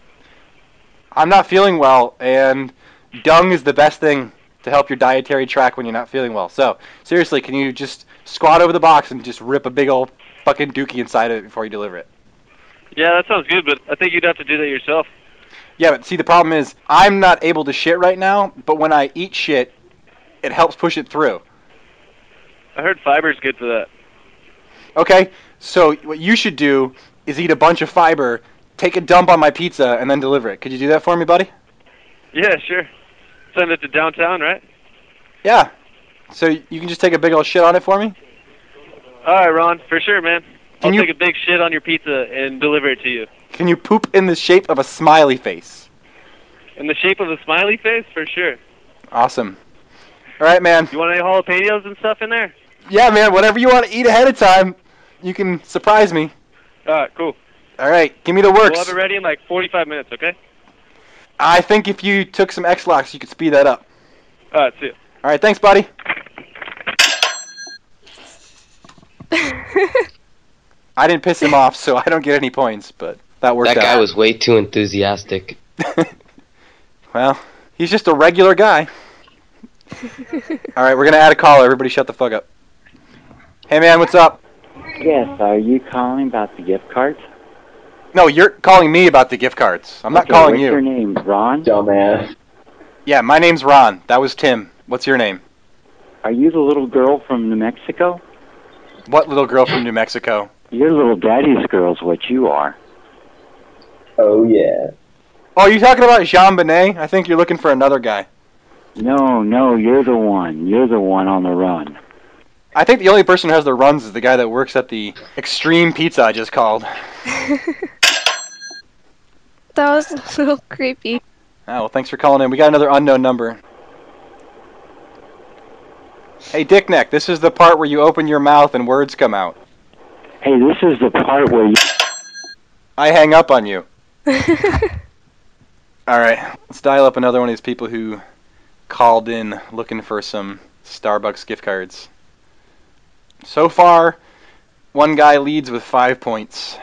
I'm not feeling well, and dung is the best thing to help your dietary tract when you're not feeling well. So, seriously, can you just squat over the box and just rip a big old fucking dookie inside of it before you deliver it?
Yeah, that sounds good, but I think you'd have to do that yourself.
Yeah, but see, the problem is, I'm not able to shit right now, but when I eat shit, it helps push it through.
I heard fiber's good for that.
Okay, so what you should do is eat a bunch of fiber, take a dump on my pizza, and then deliver it. Could you do that for me, buddy?
Yeah, sure. Send it to downtown, right?
Yeah. So you can just take a big old shit on it for me?
All right, Ron, for sure, man.
Can
I'll
you-
take a big shit on your pizza and deliver it to you.
Can you poop in the shape of a smiley face?
In the shape of a smiley face? For sure.
Awesome. All right, man.
You want any jalapenos and stuff in there?
Yeah, man, whatever you want to eat ahead of time, you can surprise me.
All right, cool.
All right, give me the
We'll
works.
have it ready in like forty-five minutes, okay?
I think if you took some X-Lax, you could speed that up.
All right, see ya.
All right, thanks, buddy. I didn't piss him off, so I don't get any points, but that worked
That
out.
guy was way too enthusiastic.
Well, he's just a regular guy. All right, we're going to add a caller. Everybody shut the fuck up. Hey, man, what's up?
Yes, are you calling about the gift cards?
No, you're calling me about the gift cards. I'm not
Okay,
calling
what's
you.
your name, Ron?
Dumbass.
Yeah, my name's Ron. That was Tim. What's your name?
Are you the little girl from New Mexico?
What little girl from New Mexico?
Your little daddy's girl's what you are.
Oh, yeah.
Oh, are you talking about Jean Benet? I think you're looking for another guy.
No, no, you're the one. You're the one on the run.
I think the only person who has the runs is the guy that works at the Extreme Pizza I just called.
That was a little creepy.
Oh, well, thanks for calling in. We got another unknown number. Hey, Dickneck, this is the part where you open your mouth and words come out.
Hey, this is the part where you...
I hang up on you. Alright, let's dial up another one of these people who called in looking for some Starbucks gift cards. So far, one guy leads with five points.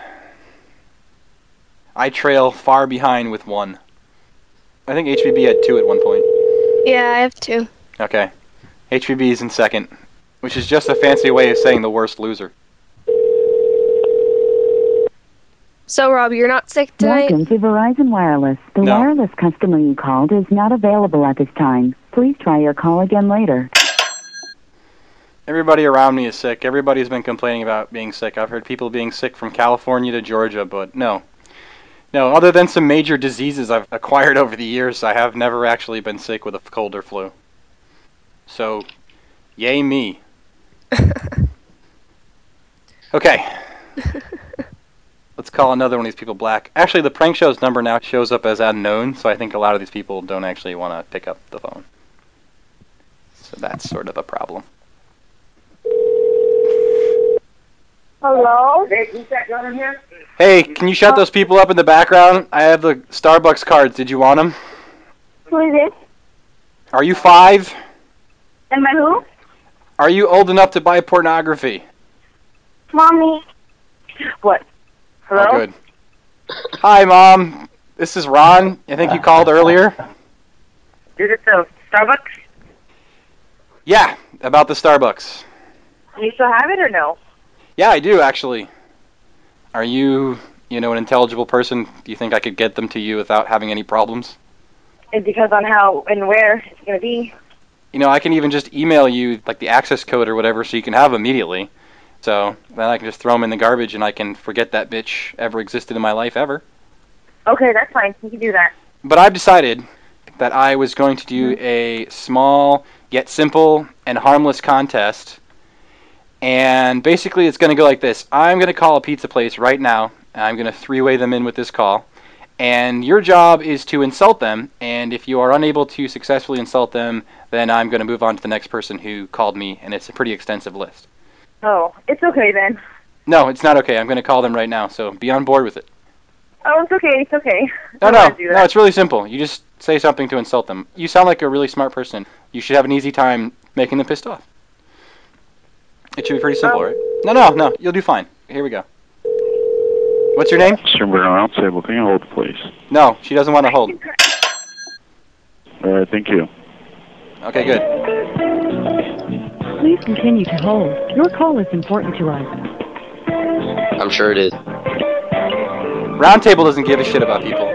I trail far behind with one. I think H V B had two at one point.
Yeah, I have two.
Okay. H V B is in second, which is just a fancy way of saying the worst loser.
So, Rob, you're not sick tonight?
Welcome to Verizon Wireless. The
No.
wireless customer you called is not available at this time. Please try your call again later.
Everybody around me is sick. Everybody's been complaining about being sick. I've heard people being sick from California to Georgia, but no. No, other than some major diseases I've acquired over the years, I have never actually been sick with a cold or flu. So, yay me. Okay. Let's call another one of these people black. Actually, the prank show's number now shows up as unknown, so I think a lot of these people don't actually want to pick up the phone. So that's sort of a problem.
Hello?
Hey, can you shut those people up in the background? I have the Starbucks cards. Did you want them?
Who is it?
Are you five?
Am I who?
Are you old enough to buy pornography?
Mommy. What? Hello?
Oh, good. Hi, Mom. This is Ron. I think you called earlier.
Is it the Starbucks?
Yeah, about the Starbucks.
You still have it or no?
Yeah, I do, actually. Are you, you know, an intelligible person? Do you think I could get them to you without having any problems?
It depends on how and where it's going to be.
You know, I can even just email you, like, the access code or whatever, so you can have them immediately. So then I can just throw them in the garbage and I can forget that bitch ever existed in my life ever.
Okay, that's fine. You can do that.
But I've decided that I was going to do a small yet simple and harmless contest. And basically it's going to go like this. I'm going to call a pizza place right now. And I'm going to three-way them in with this call. And your job is to insult them. And if you are unable to successfully insult them, then I'm going to move on to the next person who called me. And it's a pretty extensive list.
Oh, it's okay then.
No, it's not okay. I'm going to call them right now. So be on board with it.
Oh, it's okay. It's okay.
No,
I
no,
wanna do
no,
that.
it's really simple. You just say something to insult them. You sound like a really smart person. You should have an easy time making them pissed off. It should be pretty simple,
Um,
right? No, no, no, you'll do fine. Here we go. What's your name?
Simber around table. Can you hold, please?
No, she doesn't want to hold.
All right, thank you.
Okay, good.
Please continue to hold. Your call is important to us.
I'm sure it is.
Roundtable doesn't give a shit about people.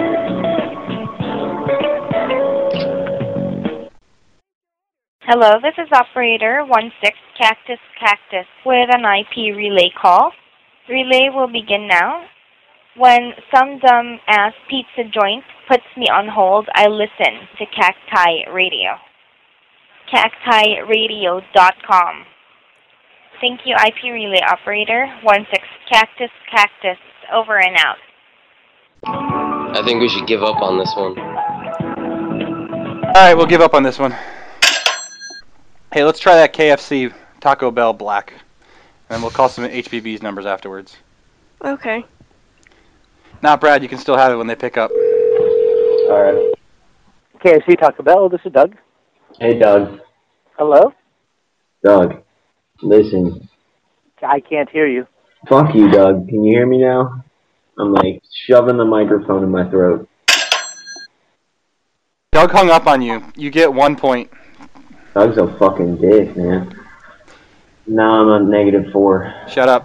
Hello, this is operator one six Cactus Cactus with an I P relay call. Relay will begin now. When some dumb-ass pizza joint puts me on hold, I listen to Cacti Radio. cacti radio dot com. Thank you, I P relay operator one six Cactus Cactus. Over and out.
I think we should give up on this one.
Alright, we'll give up on this one. Hey, let's try that K F C Taco Bell Black. And then we'll call some H B B's numbers afterwards.
Okay.
Now, Brad, you can still have it when they pick up.
Alright.
K F C Taco Bell, this is Doug.
Hey, Doug.
Hello?
Doug, listen.
I can't hear you.
Fuck you, Doug. Can you hear me now? I'm like shoving the microphone in my throat.
Doug hung up on you. You get one point.
Doug's a fucking dick, man. Now I'm on negative four.
Shut up.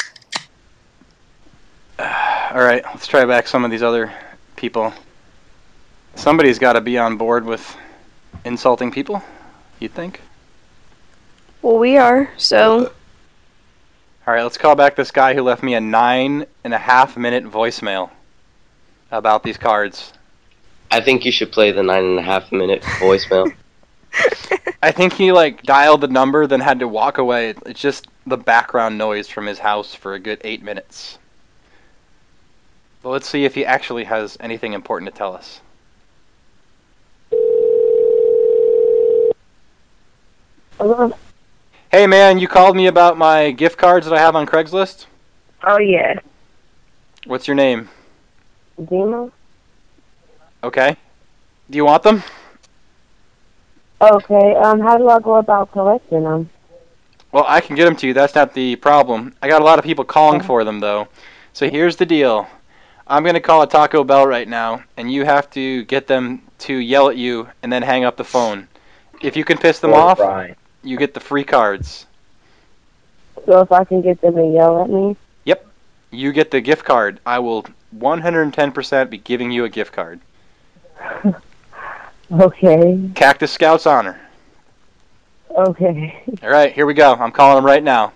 Alright, let's try back some of these other people. Somebody's got to be on board with insulting people, you'd think.
Well, we are, so...
Alright, let's call back this guy who left me a nine and a half minute voicemail about these cards.
I think you should play the nine and a half minute voicemail.
I think he like dialed the number, then had to walk away. It's just the background noise from his house for a good eight minutes. But let's see if he actually has anything important to tell us.
Hello?
Hey man, you called me about my gift cards that I have on Craigslist?
Oh, yeah.
What's your name?
Dino?
Okay. Do you want them?
Okay, um, how do I go about collecting them?
Well, I can get them to you. That's not the problem. I got a lot of people calling for them, though. So here's the deal. I'm going to call a Taco Bell right now, and you have to get them to yell at you and then hang up the phone. If you can piss them
Or
off,
fry.
you get the free cards.
So if I can get them to yell at me?
Yep. You get the gift card. I will one hundred ten percent be giving you a gift card.
Okay.
Cactus Scouts honor.
Okay.
All right, here we go. I'm calling them right now.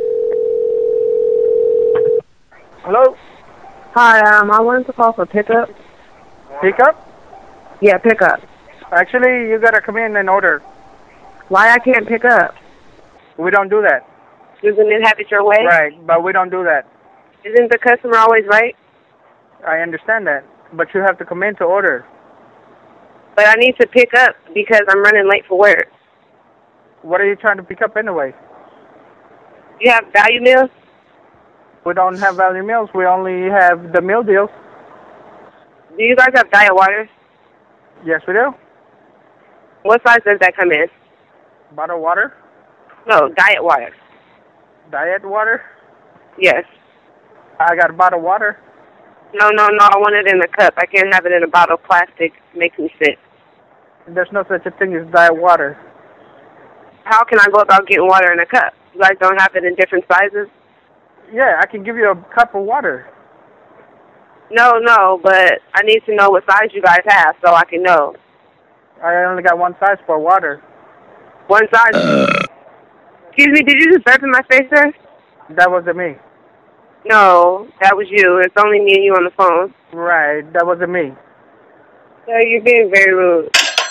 Hello?
Hi, um, I wanted to call for pickup.
Pickup?
Yeah, pickup.
Actually, you gotta come in and order.
Why I can't pick up?
We don't do that.
Isn't it have it your way?
Right, but we don't do that.
Isn't the customer always right?
I understand that, but you have to come in to order.
But I need to pick up because I'm running late for work.
What are you trying to pick up anyway?
You have value meals?
We don't have value meals. We only have the meal deals.
Do you guys have diet waters?
Yes, we do.
What size does that come in?
Bottled water?
No, diet water.
Diet water?
Yes.
I got bottled water.
No, no, no. I want it in a cup. I can't have it in a bottle of plastic. It makes me sick.
There's no such a thing as diet water.
How can I go about getting water in a cup? You guys don't have it in different sizes?
Yeah, I can give you a cup of water.
No, no, but I need to know what size you guys have so I can know.
I only got one size for water.
One size? Uh. Excuse me, did you just burp in my face, sir?
That wasn't me.
No, that was you. It's only me and you on the phone.
Right, that wasn't me.
Sir, you're being very rude.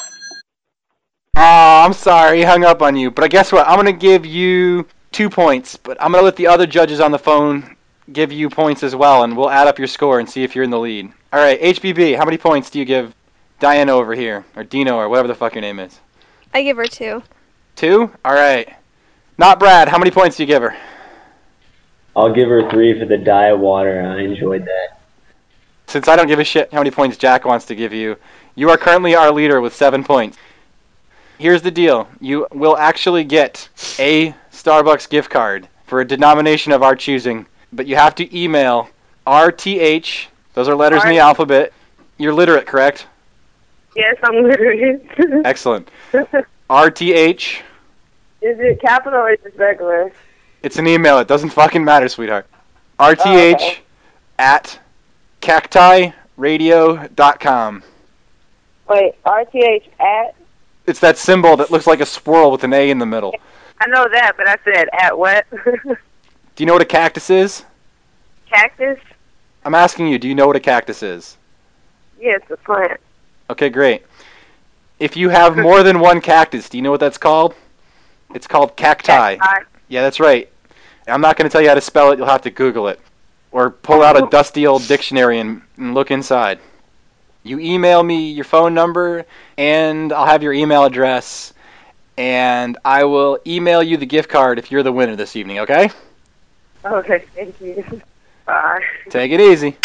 Oh, I'm sorry, he hung up on you. But guess what? I'm going to give you two points, but I'm going to let the other judges on the phone give you points as well, and we'll add up your score and see if you're in the lead. All right, H B B, how many points do you give Diana over here, or Dino, or whatever the fuck your name is?
I give her two.
Two? All right. Not Brad, how many points do you give her?
I'll give her three for the diet water. I enjoyed that.
Since I don't give a shit how many points Jack wants to give you, you are currently our leader with seven points. Here's the deal. You will actually get a Starbucks gift card for a denomination of our choosing, but you have to email R T H, those are letters in the alphabet. You're literate, correct?
Yes, I'm literate.
Excellent. R T H.
Is it capital or is it regular?
It's an email. It doesn't fucking matter, sweetheart. R T H
Oh, okay.
at cacti radio dot com.
Wait, R T H at?
It's that symbol that looks like a swirl with an A in the middle.
I know that, but I said at what?
Do you know what a cactus is?
Cactus?
I'm asking you, do you know what a cactus is?
Yes, a plant.
Okay, great. If you have more than one cactus, do you know what that's called? It's called cacti.
Cacti.
Yeah, that's right. I'm not going to tell you how to spell it. You'll have to Google it. Or pull out a dusty old dictionary and, and look inside. You email me your phone number, and I'll have your email address, and I will email you the gift card if you're the winner this evening, okay?
Okay, thank you. Bye.
Take it easy.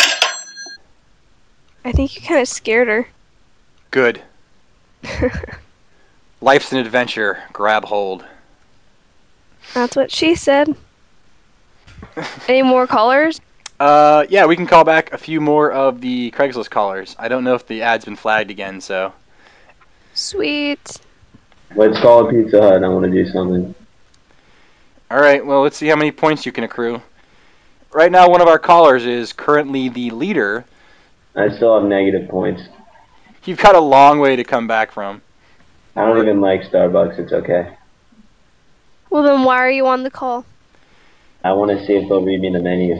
I think you kind of scared her.
Good. Life's an adventure. Grab hold.
That's what she said. Any more callers?
Uh, yeah, we can call back a few more of the Craigslist callers. I don't know if the ad's been flagged again, so.
Sweet.
Let's call a Pizza Hut. I want to do something.
Alright, well, let's see how many points you can accrue. Right now, one of our callers is currently the leader.
I still have negative points.
You've got a long way to come back from.
I don't even like Starbucks. It's okay.
Well, then why are you on the call?
I want to see if they'll read me the menu.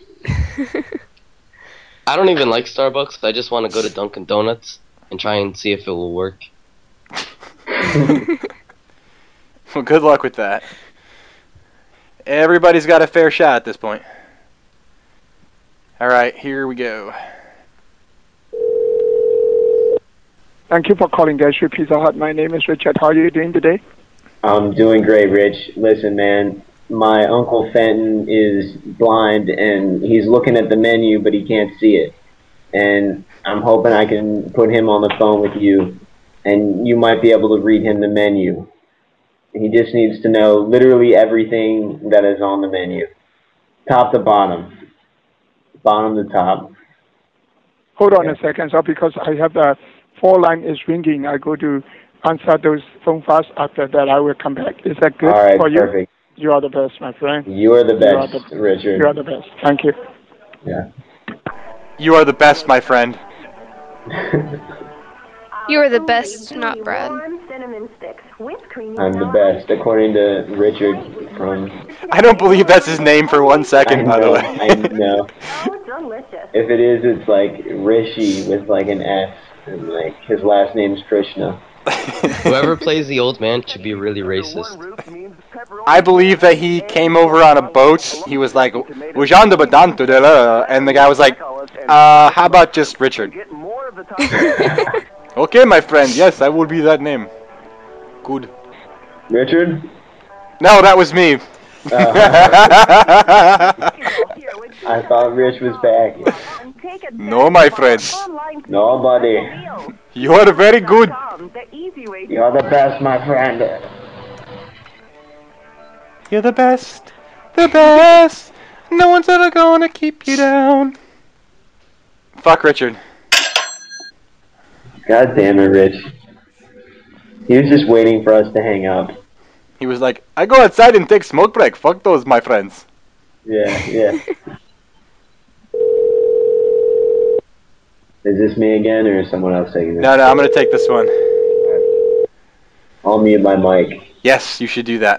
I don't even like Starbucks. I just want to go to Dunkin' Donuts and try and see if it will work.
Well, good luck with that. Everybody's got a fair shot at this point. Alright, here we go.
Thank you for calling Gastro Pizza Hut. My name is Richard. How are you doing today?
I'm doing great, Rich. Listen, man, my Uncle Fenton is blind, and he's looking at the menu, but he can't see it. And I'm hoping I can put him on the phone with you, and you might be able to read him the menu. He just needs to know literally everything that is on the menu. Top to bottom. Bottom to top.
Hold on a second, sir, because I have the phone line is ringing. I go to answer those phone first. After that, I will come back. Is that good
All right,
for you?
perfect.
You are the best, my friend.
You are the
You are
best,
the-
Richard.
You are the best. Thank you.
Yeah.
You are the best, my friend.
You are the best, not Brad.
I'm the best, according to Richard from...
I don't believe that's his name for one second,
I
by the
know,
way.
I know. If it is, it's like Rishi with like an S, and like his last name's Krishna.
Whoever plays the old man should be really racist.
I believe that he came over on a boat. He was like, "Ujanda badantu de la," and the guy was like, uh, how about just Richard? Okay, my friend, yes, I will be that name. Good.
Richard?
No, that was me.
Uh, I thought Rich was back.
No, my friend.
Nobody.
You are very good.
You're the best, my friend.
You're the best. The best. No one's ever gonna keep you down. Fuck Richard.
God damn it, Rich. He was just waiting for us to hang up.
He was like, I go outside and take smoke break. Fuck those, my friends.
Yeah, yeah. Is this me again, or is someone else taking it?
No, no, I'm gonna take this one.
I'll mute my mic.
Yes, you should do that.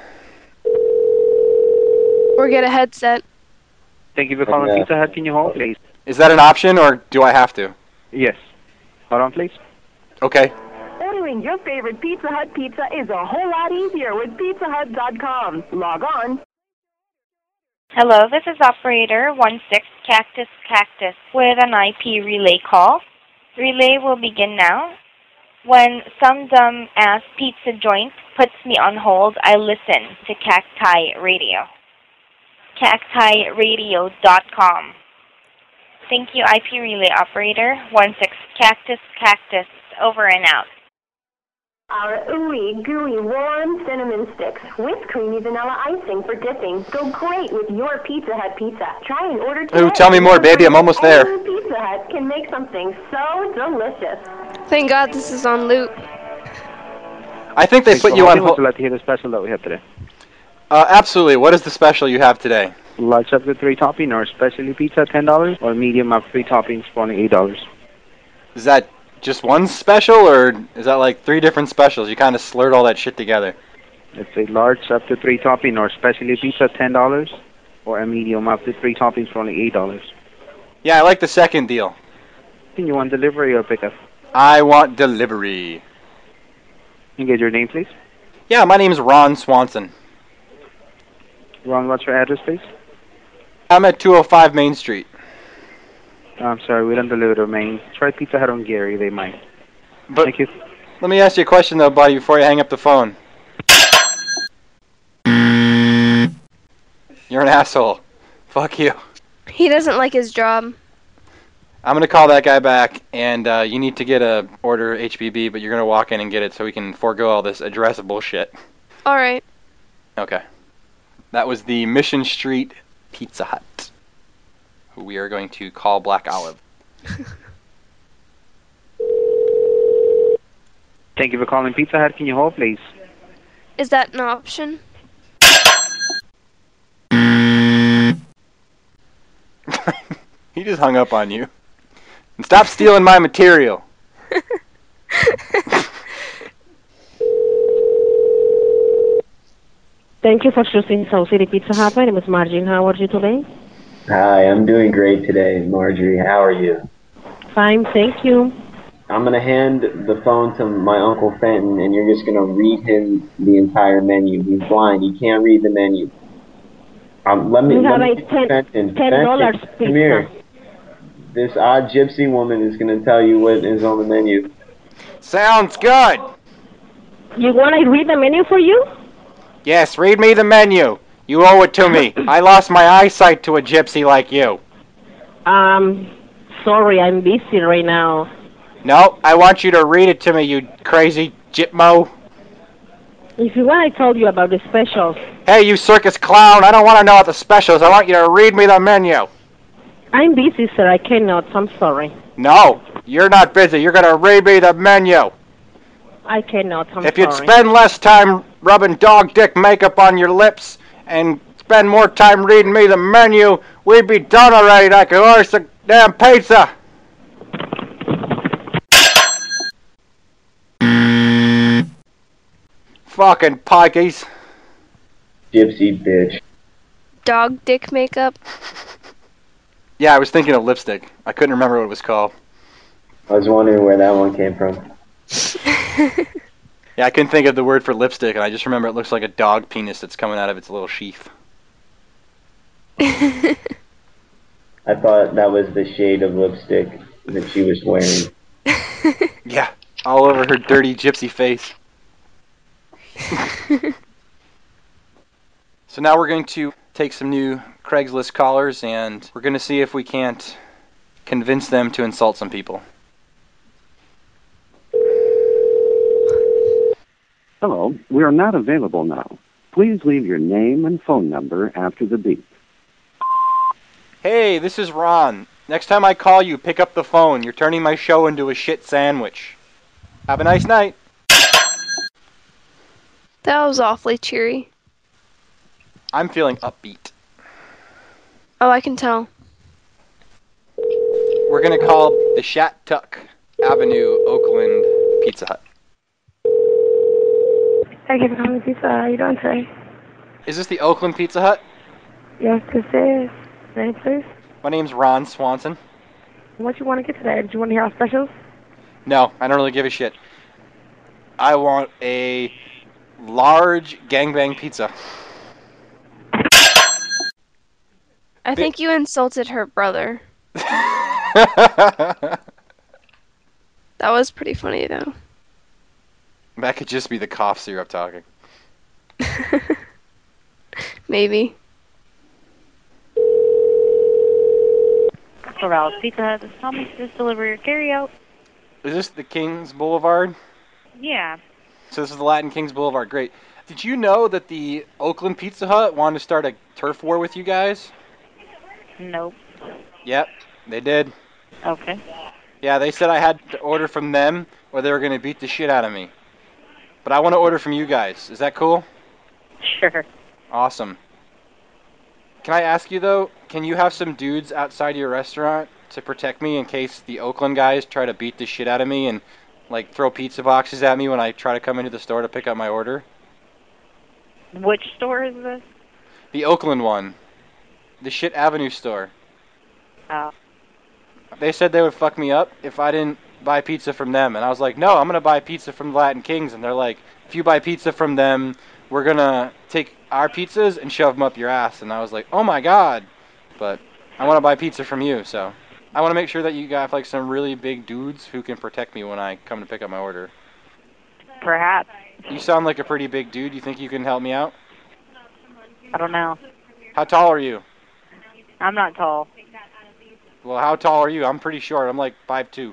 Or get a headset.
Thank you for calling
Yeah.
Pizza Hut. Can you hold, please?
Is that an option, or do I have to?
Yes. Hold on, please.
Okay.
Ordering your favorite Pizza Hut pizza is a whole lot easier with pizza hut dot com. Log on.
Hello, this is operator one six Cactus Cactus with an I P relay call. Relay will begin now. When some dumb-ass pizza joint puts me on hold, I listen to Cacti Radio. Cacti Radio dot com. Thank you, I P relay operator one six Cactus Cactus. Over and out.
Our ooey gooey warm cinnamon sticks with creamy vanilla icing for dipping go great with your Pizza Hut pizza. Try and order today.
Ooh, tell me more, baby. I'm almost there.
Only Pizza Hut can make something so delicious.
Thank God this is on loop.
I think they
Thanks
put
for
you on
holding. Would
hold.
you like to hear the special that we have today?
Uh, absolutely. What is the special you have today?
Large up to three topping or specialty pizza, ten dollars, or medium up three toppings for only eight dollars.
Is that just one special, or is that like three different specials? You kind of slurred all that shit together.
It's a large up to three topping or specialty pizza, ten dollars, or a medium up to three toppings for only eight dollars.
Yeah, I like the second deal.
Can you want delivery or pickup?
I want delivery.
Can you get your name, please?
Yeah, my name's Ron Swanson.
Ron, what's your address, please?
I'm at two oh five Main Street.
I'm sorry, we don't deliver to Maine. Try Pizza Hut on Gary, they might.
But
Thank you.
let me ask you a question, though, buddy, before you hang up the phone. You're an asshole. Fuck you.
He doesn't like his job.
I'm going to call that guy back, and uh, you need to get a order H B B, but you're going to walk in and get it so we can forego all this address bullshit.
All right.
Okay. That was the Mission Street Pizza Hut, who we are going to call Black Olive.
Thank you for calling Pizza Hut. Can you hold, please?
Is that an option?
He just hung up on you. And stop stealing my material.
Thank you for choosing South City Pizza Hut. My name is Margie. How are you today?
Hi, I'm doing great today, Marjorie. How are you?
Fine, thank you.
I'm going to hand the phone to my Uncle Fenton, and you're just going to read him the entire menu. He's blind. He can't read the menu. Um, let me,
You
let
have
me
a ten,
Fenton.
ten dollars
Fenton,
pizza.
come here. This odd gypsy woman is going to tell you what is on the menu.
Sounds good.
You want I read the menu for you?
Yes, read me the menu. You owe it to me. I lost my eyesight to a gypsy like you.
Um, sorry, I'm busy right now.
No, I want you to read it to me, you crazy gypmo.
If you want, I told you about the specials.
Hey, you circus clown, I don't want to know about the specials. I want you to read me the menu.
I'm busy, sir. I cannot. I'm sorry.
No, you're not busy. You're going to read me the menu.
I cannot. I'm
If you'd
sorry.
spend less time rubbing dog dick makeup on your lips and spend more time reading me the menu, we'd be done already. I could order some damn pizza. Fucking pikeys.
Gypsy bitch.
Dog dick makeup.
Yeah, I was thinking of lipstick. I couldn't remember what it was called.
I was wondering where that one came from.
Yeah, I couldn't think of the word for lipstick, and I just remember it looks like a dog penis that's coming out of its little sheath.
I thought that was the shade of lipstick that she was wearing.
Yeah, all over her dirty gypsy face. So now we're going to take some new Craigslist callers, and we're going to see if we can't convince them to insult some people.
Hello, we are not available now. Please leave your name and phone number after the beep.
Hey, this is Ron. Next time I call you, pick up the phone. You're turning my show into a shit sandwich. Have a nice night.
That was awfully cheery.
I'm feeling upbeat.
Oh, I can tell.
We're going to call the Shattuck Avenue, Oakland Pizza Hut.
Thank you for calling Pizza Hut. How are you doing today?
Is this the Oakland Pizza Hut?
Yes, this is. Name, please.
My name's Ron Swanson.
What you want to get today? Did you want to hear our specials?
No, I don't really give a shit. I want a large gangbang pizza.
I think you insulted her brother.
That
That was pretty funny, though.
could just be the cough syrup talking.
Maybe.
Corrals Pizza Hut. This is Tommy. Just deliver your carry out.
Is this the Kings Boulevard?
Yeah.
So this is the Latin Kings Boulevard. Great. Did you know that the Oakland Pizza Hut wanted to start a turf war with you guys?
Nope.
Yep, they did.
Okay.
Yeah, they said I had to order from them or they were going to beat the shit out of me. But I want to order from you guys. Is that cool?
Sure.
Awesome. Can I ask you, though, can you have some dudes outside your restaurant to protect me in case the Oakland guys try to beat the shit out of me and, like, throw pizza boxes at me when I try to come into the store to pick up my order?
Which store is this?
The Oakland one. The Shit Avenue store.
Oh.
They said they would fuck me up if I didn't buy pizza from them. And I was like, no, I'm going to buy pizza from the Latin Kings. And they're like, if you buy pizza from them, we're going to take our pizzas and shove them up your ass. And I was like, oh my God. But I want to buy pizza from you, so I want to make sure that you got like some really big dudes who can protect me when I come to pick up my order.
Perhaps.
You sound like a pretty big dude. You think you can help me out?
I don't know.
How tall are you?
I'm not tall.
Well, how tall are you? I'm pretty short. I'm like five two.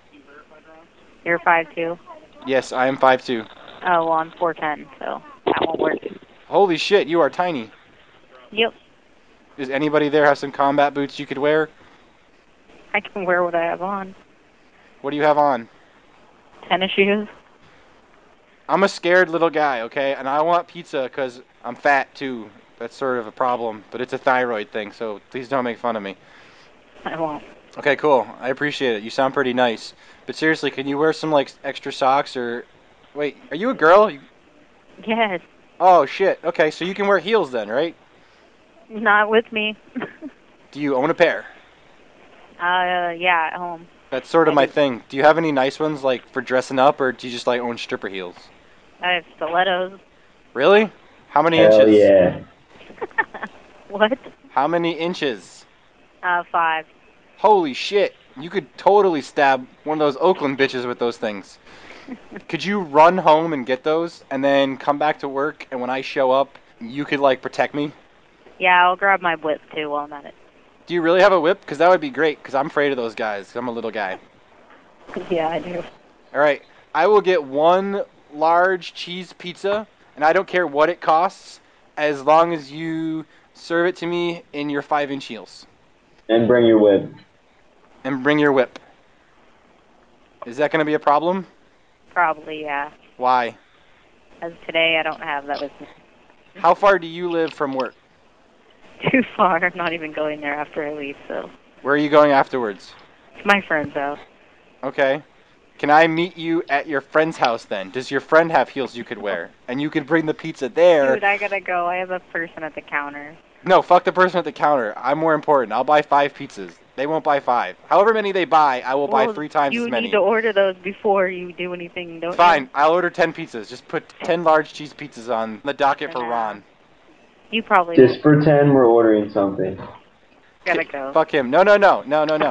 You're five two.
Yes, I am five two.
Oh, well, I'm four ten, so that won't work.
Holy shit, you are tiny.
Yep.
Does anybody there have some combat boots you could wear?
I can wear what I have on.
What do you have on?
Tennis shoes.
I'm a scared little guy, okay? And I want pizza because I'm fat, too. That's sort of a problem, but it's a thyroid thing, so please don't make fun of me.
I won't.
Okay, cool. I appreciate it. You sound pretty nice. But seriously, can you wear some, like, extra socks or... Wait, are you a girl? You...
Yes.
Oh, shit. Okay, so you can wear heels then, right?
Not with me.
Do you own a pair?
Uh, yeah, at home.
That's sort of
I
my
do.
thing. Do you have any nice ones, like, for dressing up, or do you just, like, own stripper heels?
I have stilettos.
Really? How many
Hell
inches?
yeah.
What?
How many inches?
Uh, five.
Holy shit. You could totally stab one of those Oakland bitches with those things. Could you run home and get those, and then come back to work, and when I show up, you could, like, protect me?
Yeah, I'll grab my whip, too, while I'm at it.
Do you really have a whip? Because that would be great, because I'm afraid of those guys. 'Cause I'm a little guy.
Yeah, I do.
All right. I will get one large cheese pizza, and I don't care what it costs, as long as you serve it to me in your five-inch heels.
And bring your whip.
And bring your whip. Is that going to be a problem?
Probably, yeah.
Why?
As today, I don't have that with me.
How far do you live from work?
Too far. I'm not even going there after I leave, so.
Where are you going afterwards?
It's my friend's house.
Okay. Can I meet you at your friend's house then? Does your friend have heels you could wear? And you could bring the pizza there.
Dude, I gotta go. I have a person at the counter.
No, fuck the person at the counter. I'm more important. I'll buy five pizzas. They won't buy five. However many they buy, I will buy
Well,
three times
you
as many.
need to order those before you do anything, don't
Fine,
you?
I'll order ten pizzas. Just put ten large cheese pizzas on the docket for
Yeah.
Ron.
You probably
Just pretend we're ordering something.
gotta go.
Fuck him. No, no, no. No, no, no.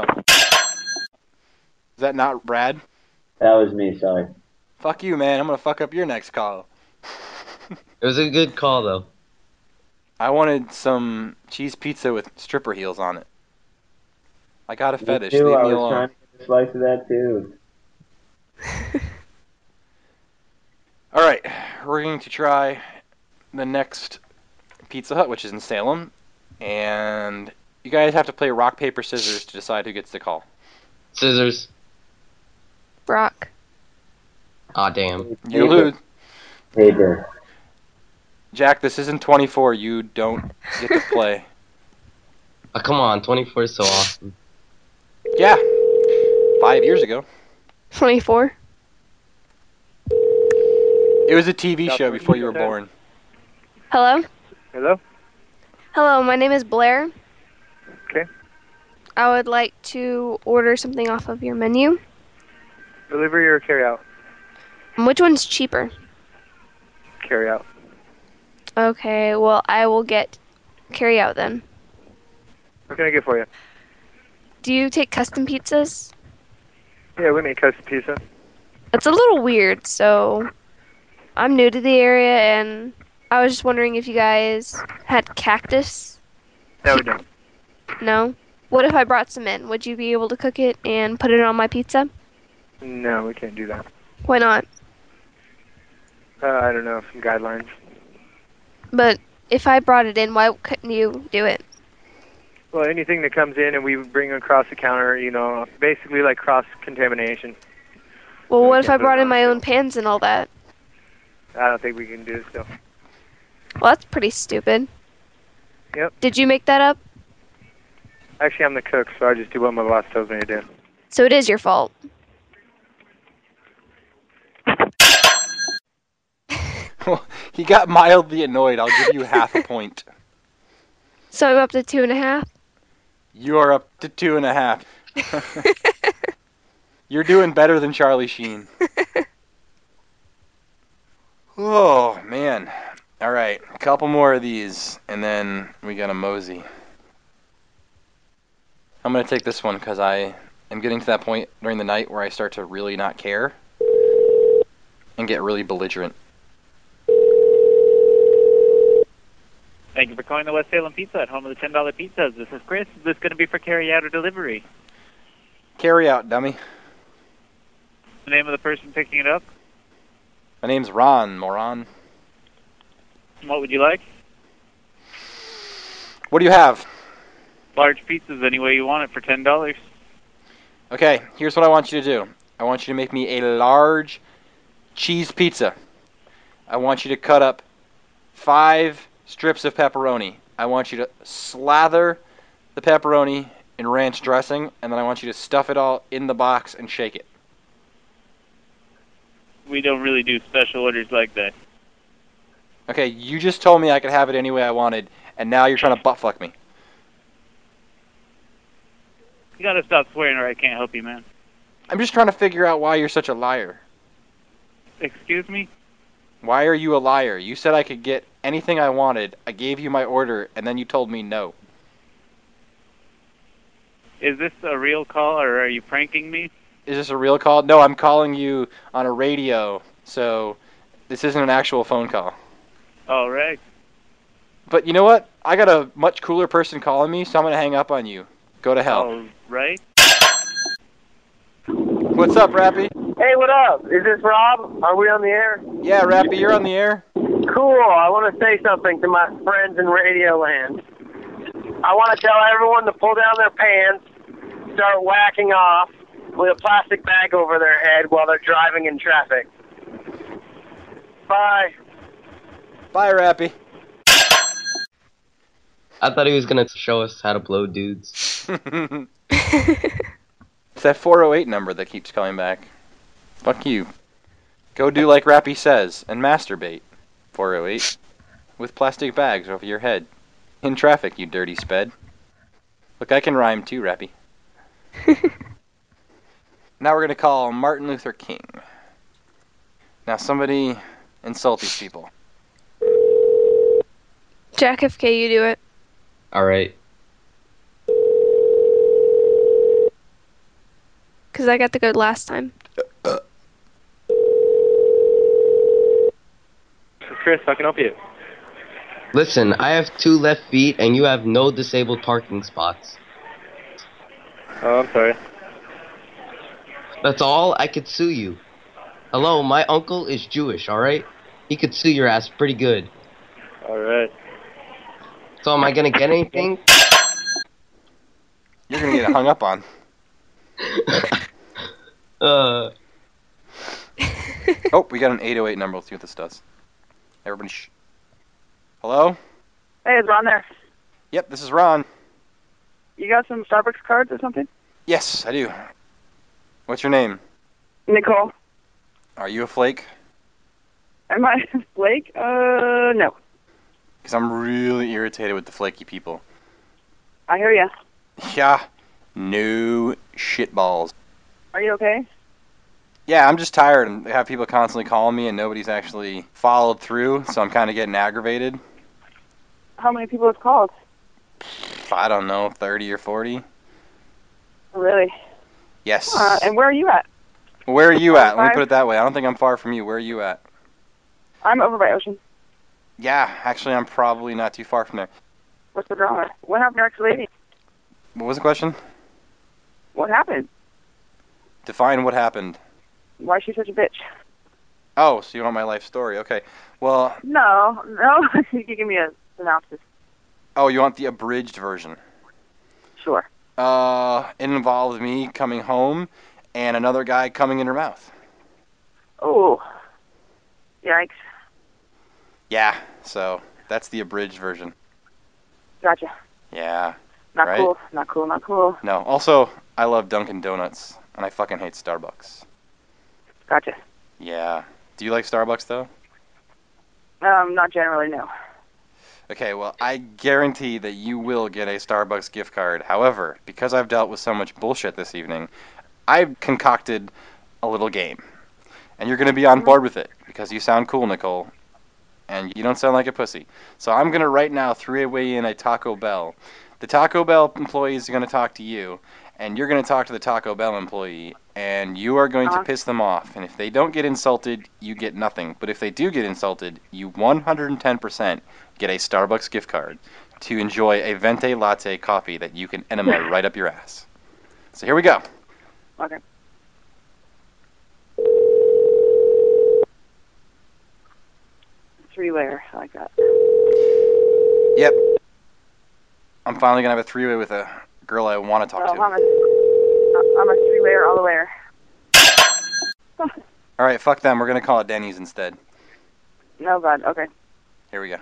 Is that not Brad?
That was me, sorry.
Fuck you, man. I'm gonna fuck up your next call.
It was a good call, though.
I wanted some cheese pizza with stripper heels on it. I got a
Me
fetish.
too,
Leave
I
me
was
alone.
trying to get a slice of that too.
Alright, we're going to try the next Pizza Hut, which is in Salem. And you guys have to play rock, paper, scissors to decide who gets the call.
Scissors.
Brock.
Aw, damn.
You lose.
Paper.
Jack, this isn't twenty-four. You don't get to play.
Oh, come on, twenty-four is so awesome.
Yeah. Five years ago.
twenty-four.
It was a T V show before you were born.
Hello?
Hello?
Hello, my name is Blair.
Okay.
I would like to order something off of your menu.
Delivery or carry out?
Which one's cheaper?
Carry out.
Okay, well, I will get carry out then.
What can I get for you?
Do you take custom pizzas?
Yeah, we make custom pizza.
It's a little weird, so I'm new to the area, and I was just wondering if you guys had cactus.
No, we don't.
No? What if I brought some in? Would you be able to cook it and put it on my pizza?
No, we can't do that.
Why not?
Uh, I don't know, some guidelines.
But if I brought it in, why couldn't you do it?
Well, anything that comes in and we bring across the counter, you know, basically like cross-contamination.
Well,
We
what if
can't
I
put it
brought in
on
my own pans and all that?
I don't think we can do it still.
Well, that's pretty stupid.
Yep.
Did you make that up?
Actually, I'm the cook, so I just do what my boss tells me to do.
So it is your fault.
He got mildly annoyed. I'll give you half a point.
So I'm up to two and a half?
You are up to two and a half. You're doing better than Charlie Sheen. Oh, man. All right, a couple more of these, and then we got a mosey. I'm going to take this one because I am getting to that point during the night where I start to really not care and get really belligerent.
Thank you for calling the West Salem Pizza Hut, home of the ten dollar pizzas. This is Chris. Is this going to be for carry out or delivery?
Carry out, dummy.
The name of the person picking it up?
My name's Ron, moron.
What would you like?
What do you have?
Large pizzas any way you want it for ten dollars.
Okay, here's what I want you to do. I want you to make me a large cheese pizza. I want you to cut up five strips of pepperoni. I want you to slather the pepperoni in ranch dressing, and then I want you to stuff it all in the box and shake it.
We don't really do special orders like that.
Okay, you just told me I could have it any way I wanted, and now you're trying to butt fuck me.
You gotta stop swearing or I can't help you, man.
I'm just trying to figure out why you're such a liar.
Excuse me?
Why are you a liar? You said I could get anything I wanted. I gave you my order, and then you told me no.
Is this a real call or are you pranking me?
Is this a real call? No, I'm calling you on a radio, so this isn't an actual phone call.
All right.
But you know what? I got a much cooler person calling me, so I'm going to hang up on you. Go to hell.
All right.
What's up, Rappy?
Hey, what up? Is this Rob? Are we on the air?
Yeah, Rappy, you're on the air.
Cool. I want to say something to my friends in Radio Land. I want to tell everyone to pull down their pants, start whacking off with a plastic bag over their head while they're driving in traffic. Bye.
Bye, Rappy.
I thought he was gonna show us how to blow dudes.
It's that four oh eight number that keeps coming back. Fuck you. Go do like Rappy says and masturbate. four oh eight. With plastic bags over your head. In traffic, you dirty sped. Look, I can rhyme too, Rappy. Now we're gonna call Martin Luther King. Now somebody insult these people.
Jack F K, you do it.
Alright.
Because I got the good last time.
Chris, how can I help you?
Listen, I have two left feet and you have no disabled parking spots.
Oh, I'm sorry.
That's all? I could sue you. Hello, my uncle is Jewish, alright? He could sue your ass pretty good.
Alright.
So am I gonna get anything?
You're gonna get hung up on.
uh.
Oh, we got an eight oh eight number. Let's see what this does. Everybody shh. Hello?
Hey, is Ron there?
Yep, this is Ron.
You got some Starbucks cards or something?
Yes, I do. What's your name?
Nicole.
Are you a flake?
Am I Blake? Uh, no.
Because I'm really irritated with the flaky people.
I hear ya.
Yeah. No shitballs.
Are you okay?
Yeah, I'm just tired and I have people constantly calling me and nobody's actually followed through, so I'm kind of getting aggravated.
How many people have called?
I don't know, thirty or forty.
Really?
Yes.
Uh, and where are you at?
Where are you at? Let me
Five?
put it that way. I don't think I'm far from you. Where are you at?
I'm over by Ocean.
Yeah, actually, I'm probably not too far from there.
What's the drama? What happened to your ex-lady?
What was the question?
What happened?
Define what happened.
Why is she such a bitch?
Oh, so you want my life story? Okay. Well,
No, no. You can give me a synopsis.
oh, you want the abridged version?
Sure.
Uh, it involved me coming home and another guy coming in her mouth.
Oh. Yikes.
Yeah, so that's the abridged version.
Gotcha.
Yeah.
Not
right?
cool. Not cool. Not cool.
No. Also, I love Dunkin' Donuts, and I fucking hate Starbucks.
Gotcha.
Yeah. Do you like Starbucks, though?
Um, not generally, no.
Okay, well, I guarantee that you will get a Starbucks gift card. However, because I've dealt with so much bullshit this evening, I've concocted a little game. And you're going to be on board with it, because you sound cool, Nicole. And you don't sound like a pussy. So I'm going to right now three-way in a Taco Bell. The Taco Bell employees are going to talk to you, and you're going to talk to the Taco Bell employee, and you are going
Uh-huh.
to piss them off. And if they don't get insulted, you get nothing. But if they do get insulted, you one hundred ten percent get a Starbucks gift card to enjoy a venti latte coffee that you can enema right up your ass. So here we go.
Okay. Three layer. I like that.
Yep. I'm finally going to have a three-way with a girl I want to talk
Oh,
to.
I'm a, I'm a three layer all the layer.
All right, fuck them. We're going to call it Denny's instead.
No, God. Okay.
Here we go.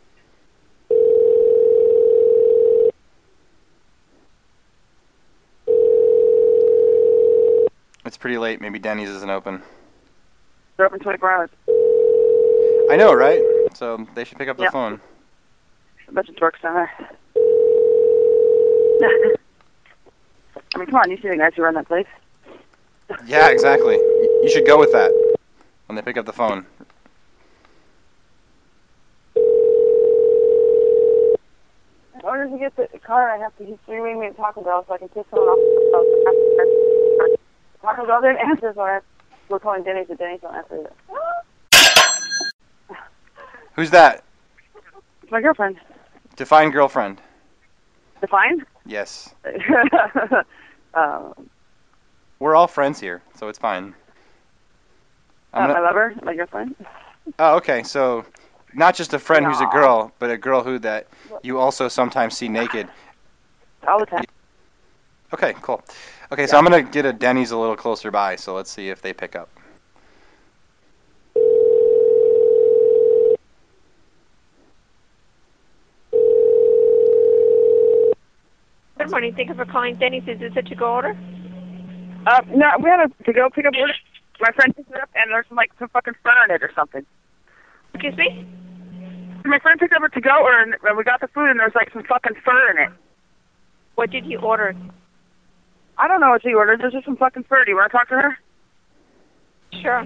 It's pretty late. Maybe Denny's isn't open.
They're open twenty-four hours.
I know, right? So they should pick up the
Yep.
phone.
A bunch of dorks down there. I mean, come on. You see the guys who run that place?
Yeah, exactly. Y- You should go with that when they pick up the phone.
In order to get the car, I have to he's three-way me at Taco Bell so I can piss someone off. Taco Bell didn't answer, so I have, we're calling Denny's, but Denny's don't answer either.
Who's that?
It's my girlfriend.
Define girlfriend.
Define?
Yes.
um,
We're all friends here, so it's fine.
uh,
I'm
my
gonna-
lover, my girlfriend.
Oh, okay. So not just a friend who's a girl, but a girl who that you also sometimes see naked.
All the time.
Okay, cool. Okay, so I'm gonna get a Denny's a little closer by, so let's see if they pick up.
Good morning. Thank you for calling Denny's. Is this a to-go order?
Uh, no, we had a to-go pick up order. My friend picked it up, and there's some, like some fucking fur in it or something.
Excuse me?
My friend picked up a to-go order, and and we got the food, and there's like some fucking fur in it.
What did you order?
I don't know what she ordered. There's just some fucking fur. Do you want to talk to her?
Sure.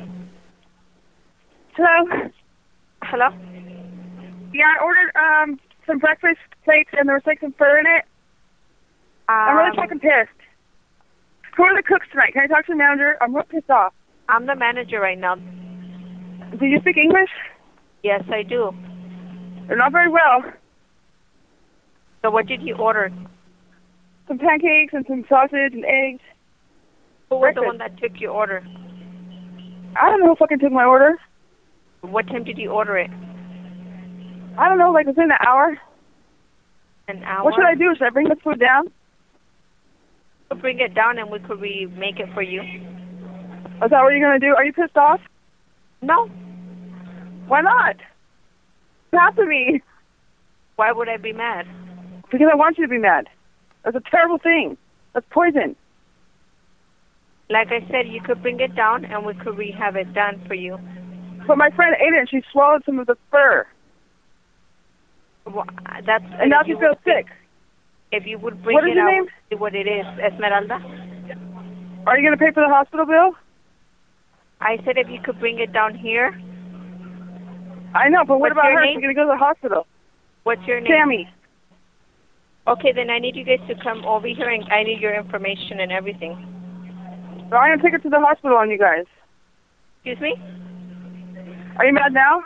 Hello?
Hello?
Yeah, I ordered um some breakfast plates, and there was like some fur in it. I'm really
Um,
fucking pissed. Who are the cooks tonight? Can I talk to the manager? I'm real pissed off.
I'm the manager right now.
Do you speak English?
Yes, I do.
They're not very well.
So what did you order?
Some pancakes and some sausage and eggs.
Who was the one that took your order?
I don't know who fucking took my order.
What time did you order it?
I don't know, like within an hour.
An hour?
What should I do? Should I bring the food down?
We'll bring it down and we could remake it for you.
Is that what you're gonna do? Are you pissed off?
No.
Why not? You have to be.
Why would I be mad?
Because I want you to be mad. That's a terrible thing. That's poison.
Like I said, you could bring it down and we could re-have it done for you.
But my friend ate it and she swallowed some of the fur.
Well, that's
And now
if
she
you
feels
would bring-
sick.
If you would bring
What is
it
your
out,
name?
see what it is, Esmeralda.
Are you gonna pay for the hospital bill?
I said if you could bring it down here.
I know, but what
What's
about
your
her?
name?
She's gonna go to the hospital.
What's your name?
Tammy.
Okay, then I need you guys to come over here and I need your information and everything.
So I'm gonna take her to the hospital on you guys.
Excuse me?
Are you mad now?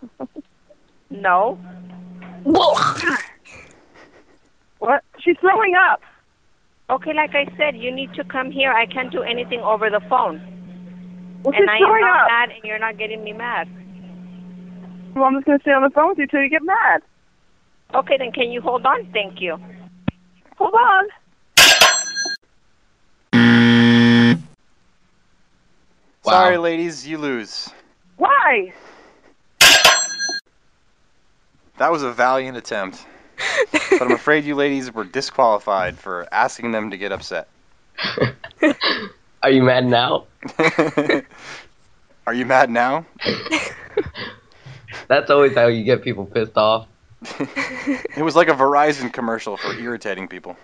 No.
What? She's throwing up.
Okay, like I said, you need to come here. I can't do anything over the phone.
Well, she's
and I am
throwing
not
up.
mad and you're not getting me mad.
Well, I'm just gonna stay on the phone with you till you get mad.
Okay, then can you hold on? Thank you.
Hold on.
Sorry, ladies, you lose.
Why?
That was a valiant attempt. But I'm afraid you ladies were disqualified for asking them to get upset.
Are you mad now?
Are you mad now?
That's always how you get people pissed off.
It was like a Verizon commercial for irritating people.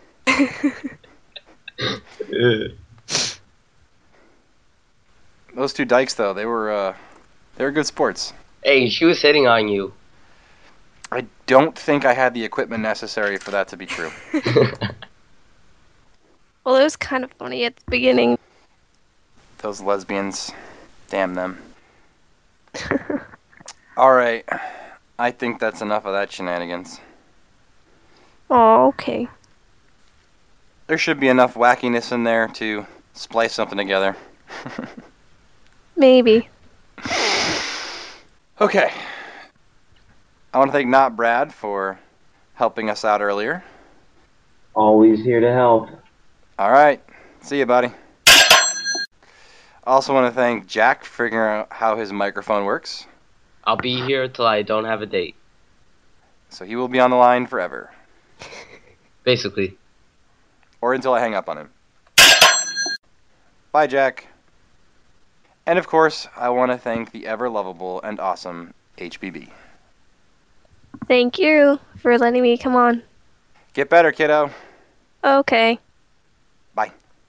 Those two dykes, though, they were uh, they were good sports.
Hey, she was hitting on you.
I don't think I had the equipment necessary for that to be true.
Well, it was kind of funny at the beginning.
Those lesbians. Damn them. Alright. I think that's enough of that shenanigans.
Oh, okay.
There should be enough wackiness in there to splice something together.
Maybe.
Okay. I want to thank Not Brad for helping us out earlier.
Always here to help.
Alright. See you, buddy. Also want to thank Jack for figuring out how his microphone works.
I'll be here till I don't have a date.
So he will be on the line forever.
Basically.
Or until I hang up on him. Bye, Jack. And of course, I want to thank the ever lovable and awesome H B B.
Thank you for letting me come on.
Get better, kiddo.
Okay.
Bye.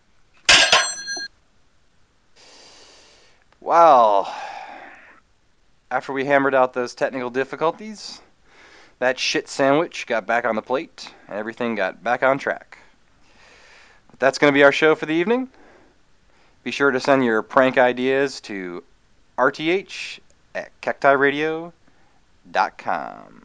Well, after we hammered out those technical difficulties, that shit sandwich got back on the plate, and everything got back on track. But that's going to be our show for the evening. Be sure to send your prank ideas to R T H at cacti radio dot com.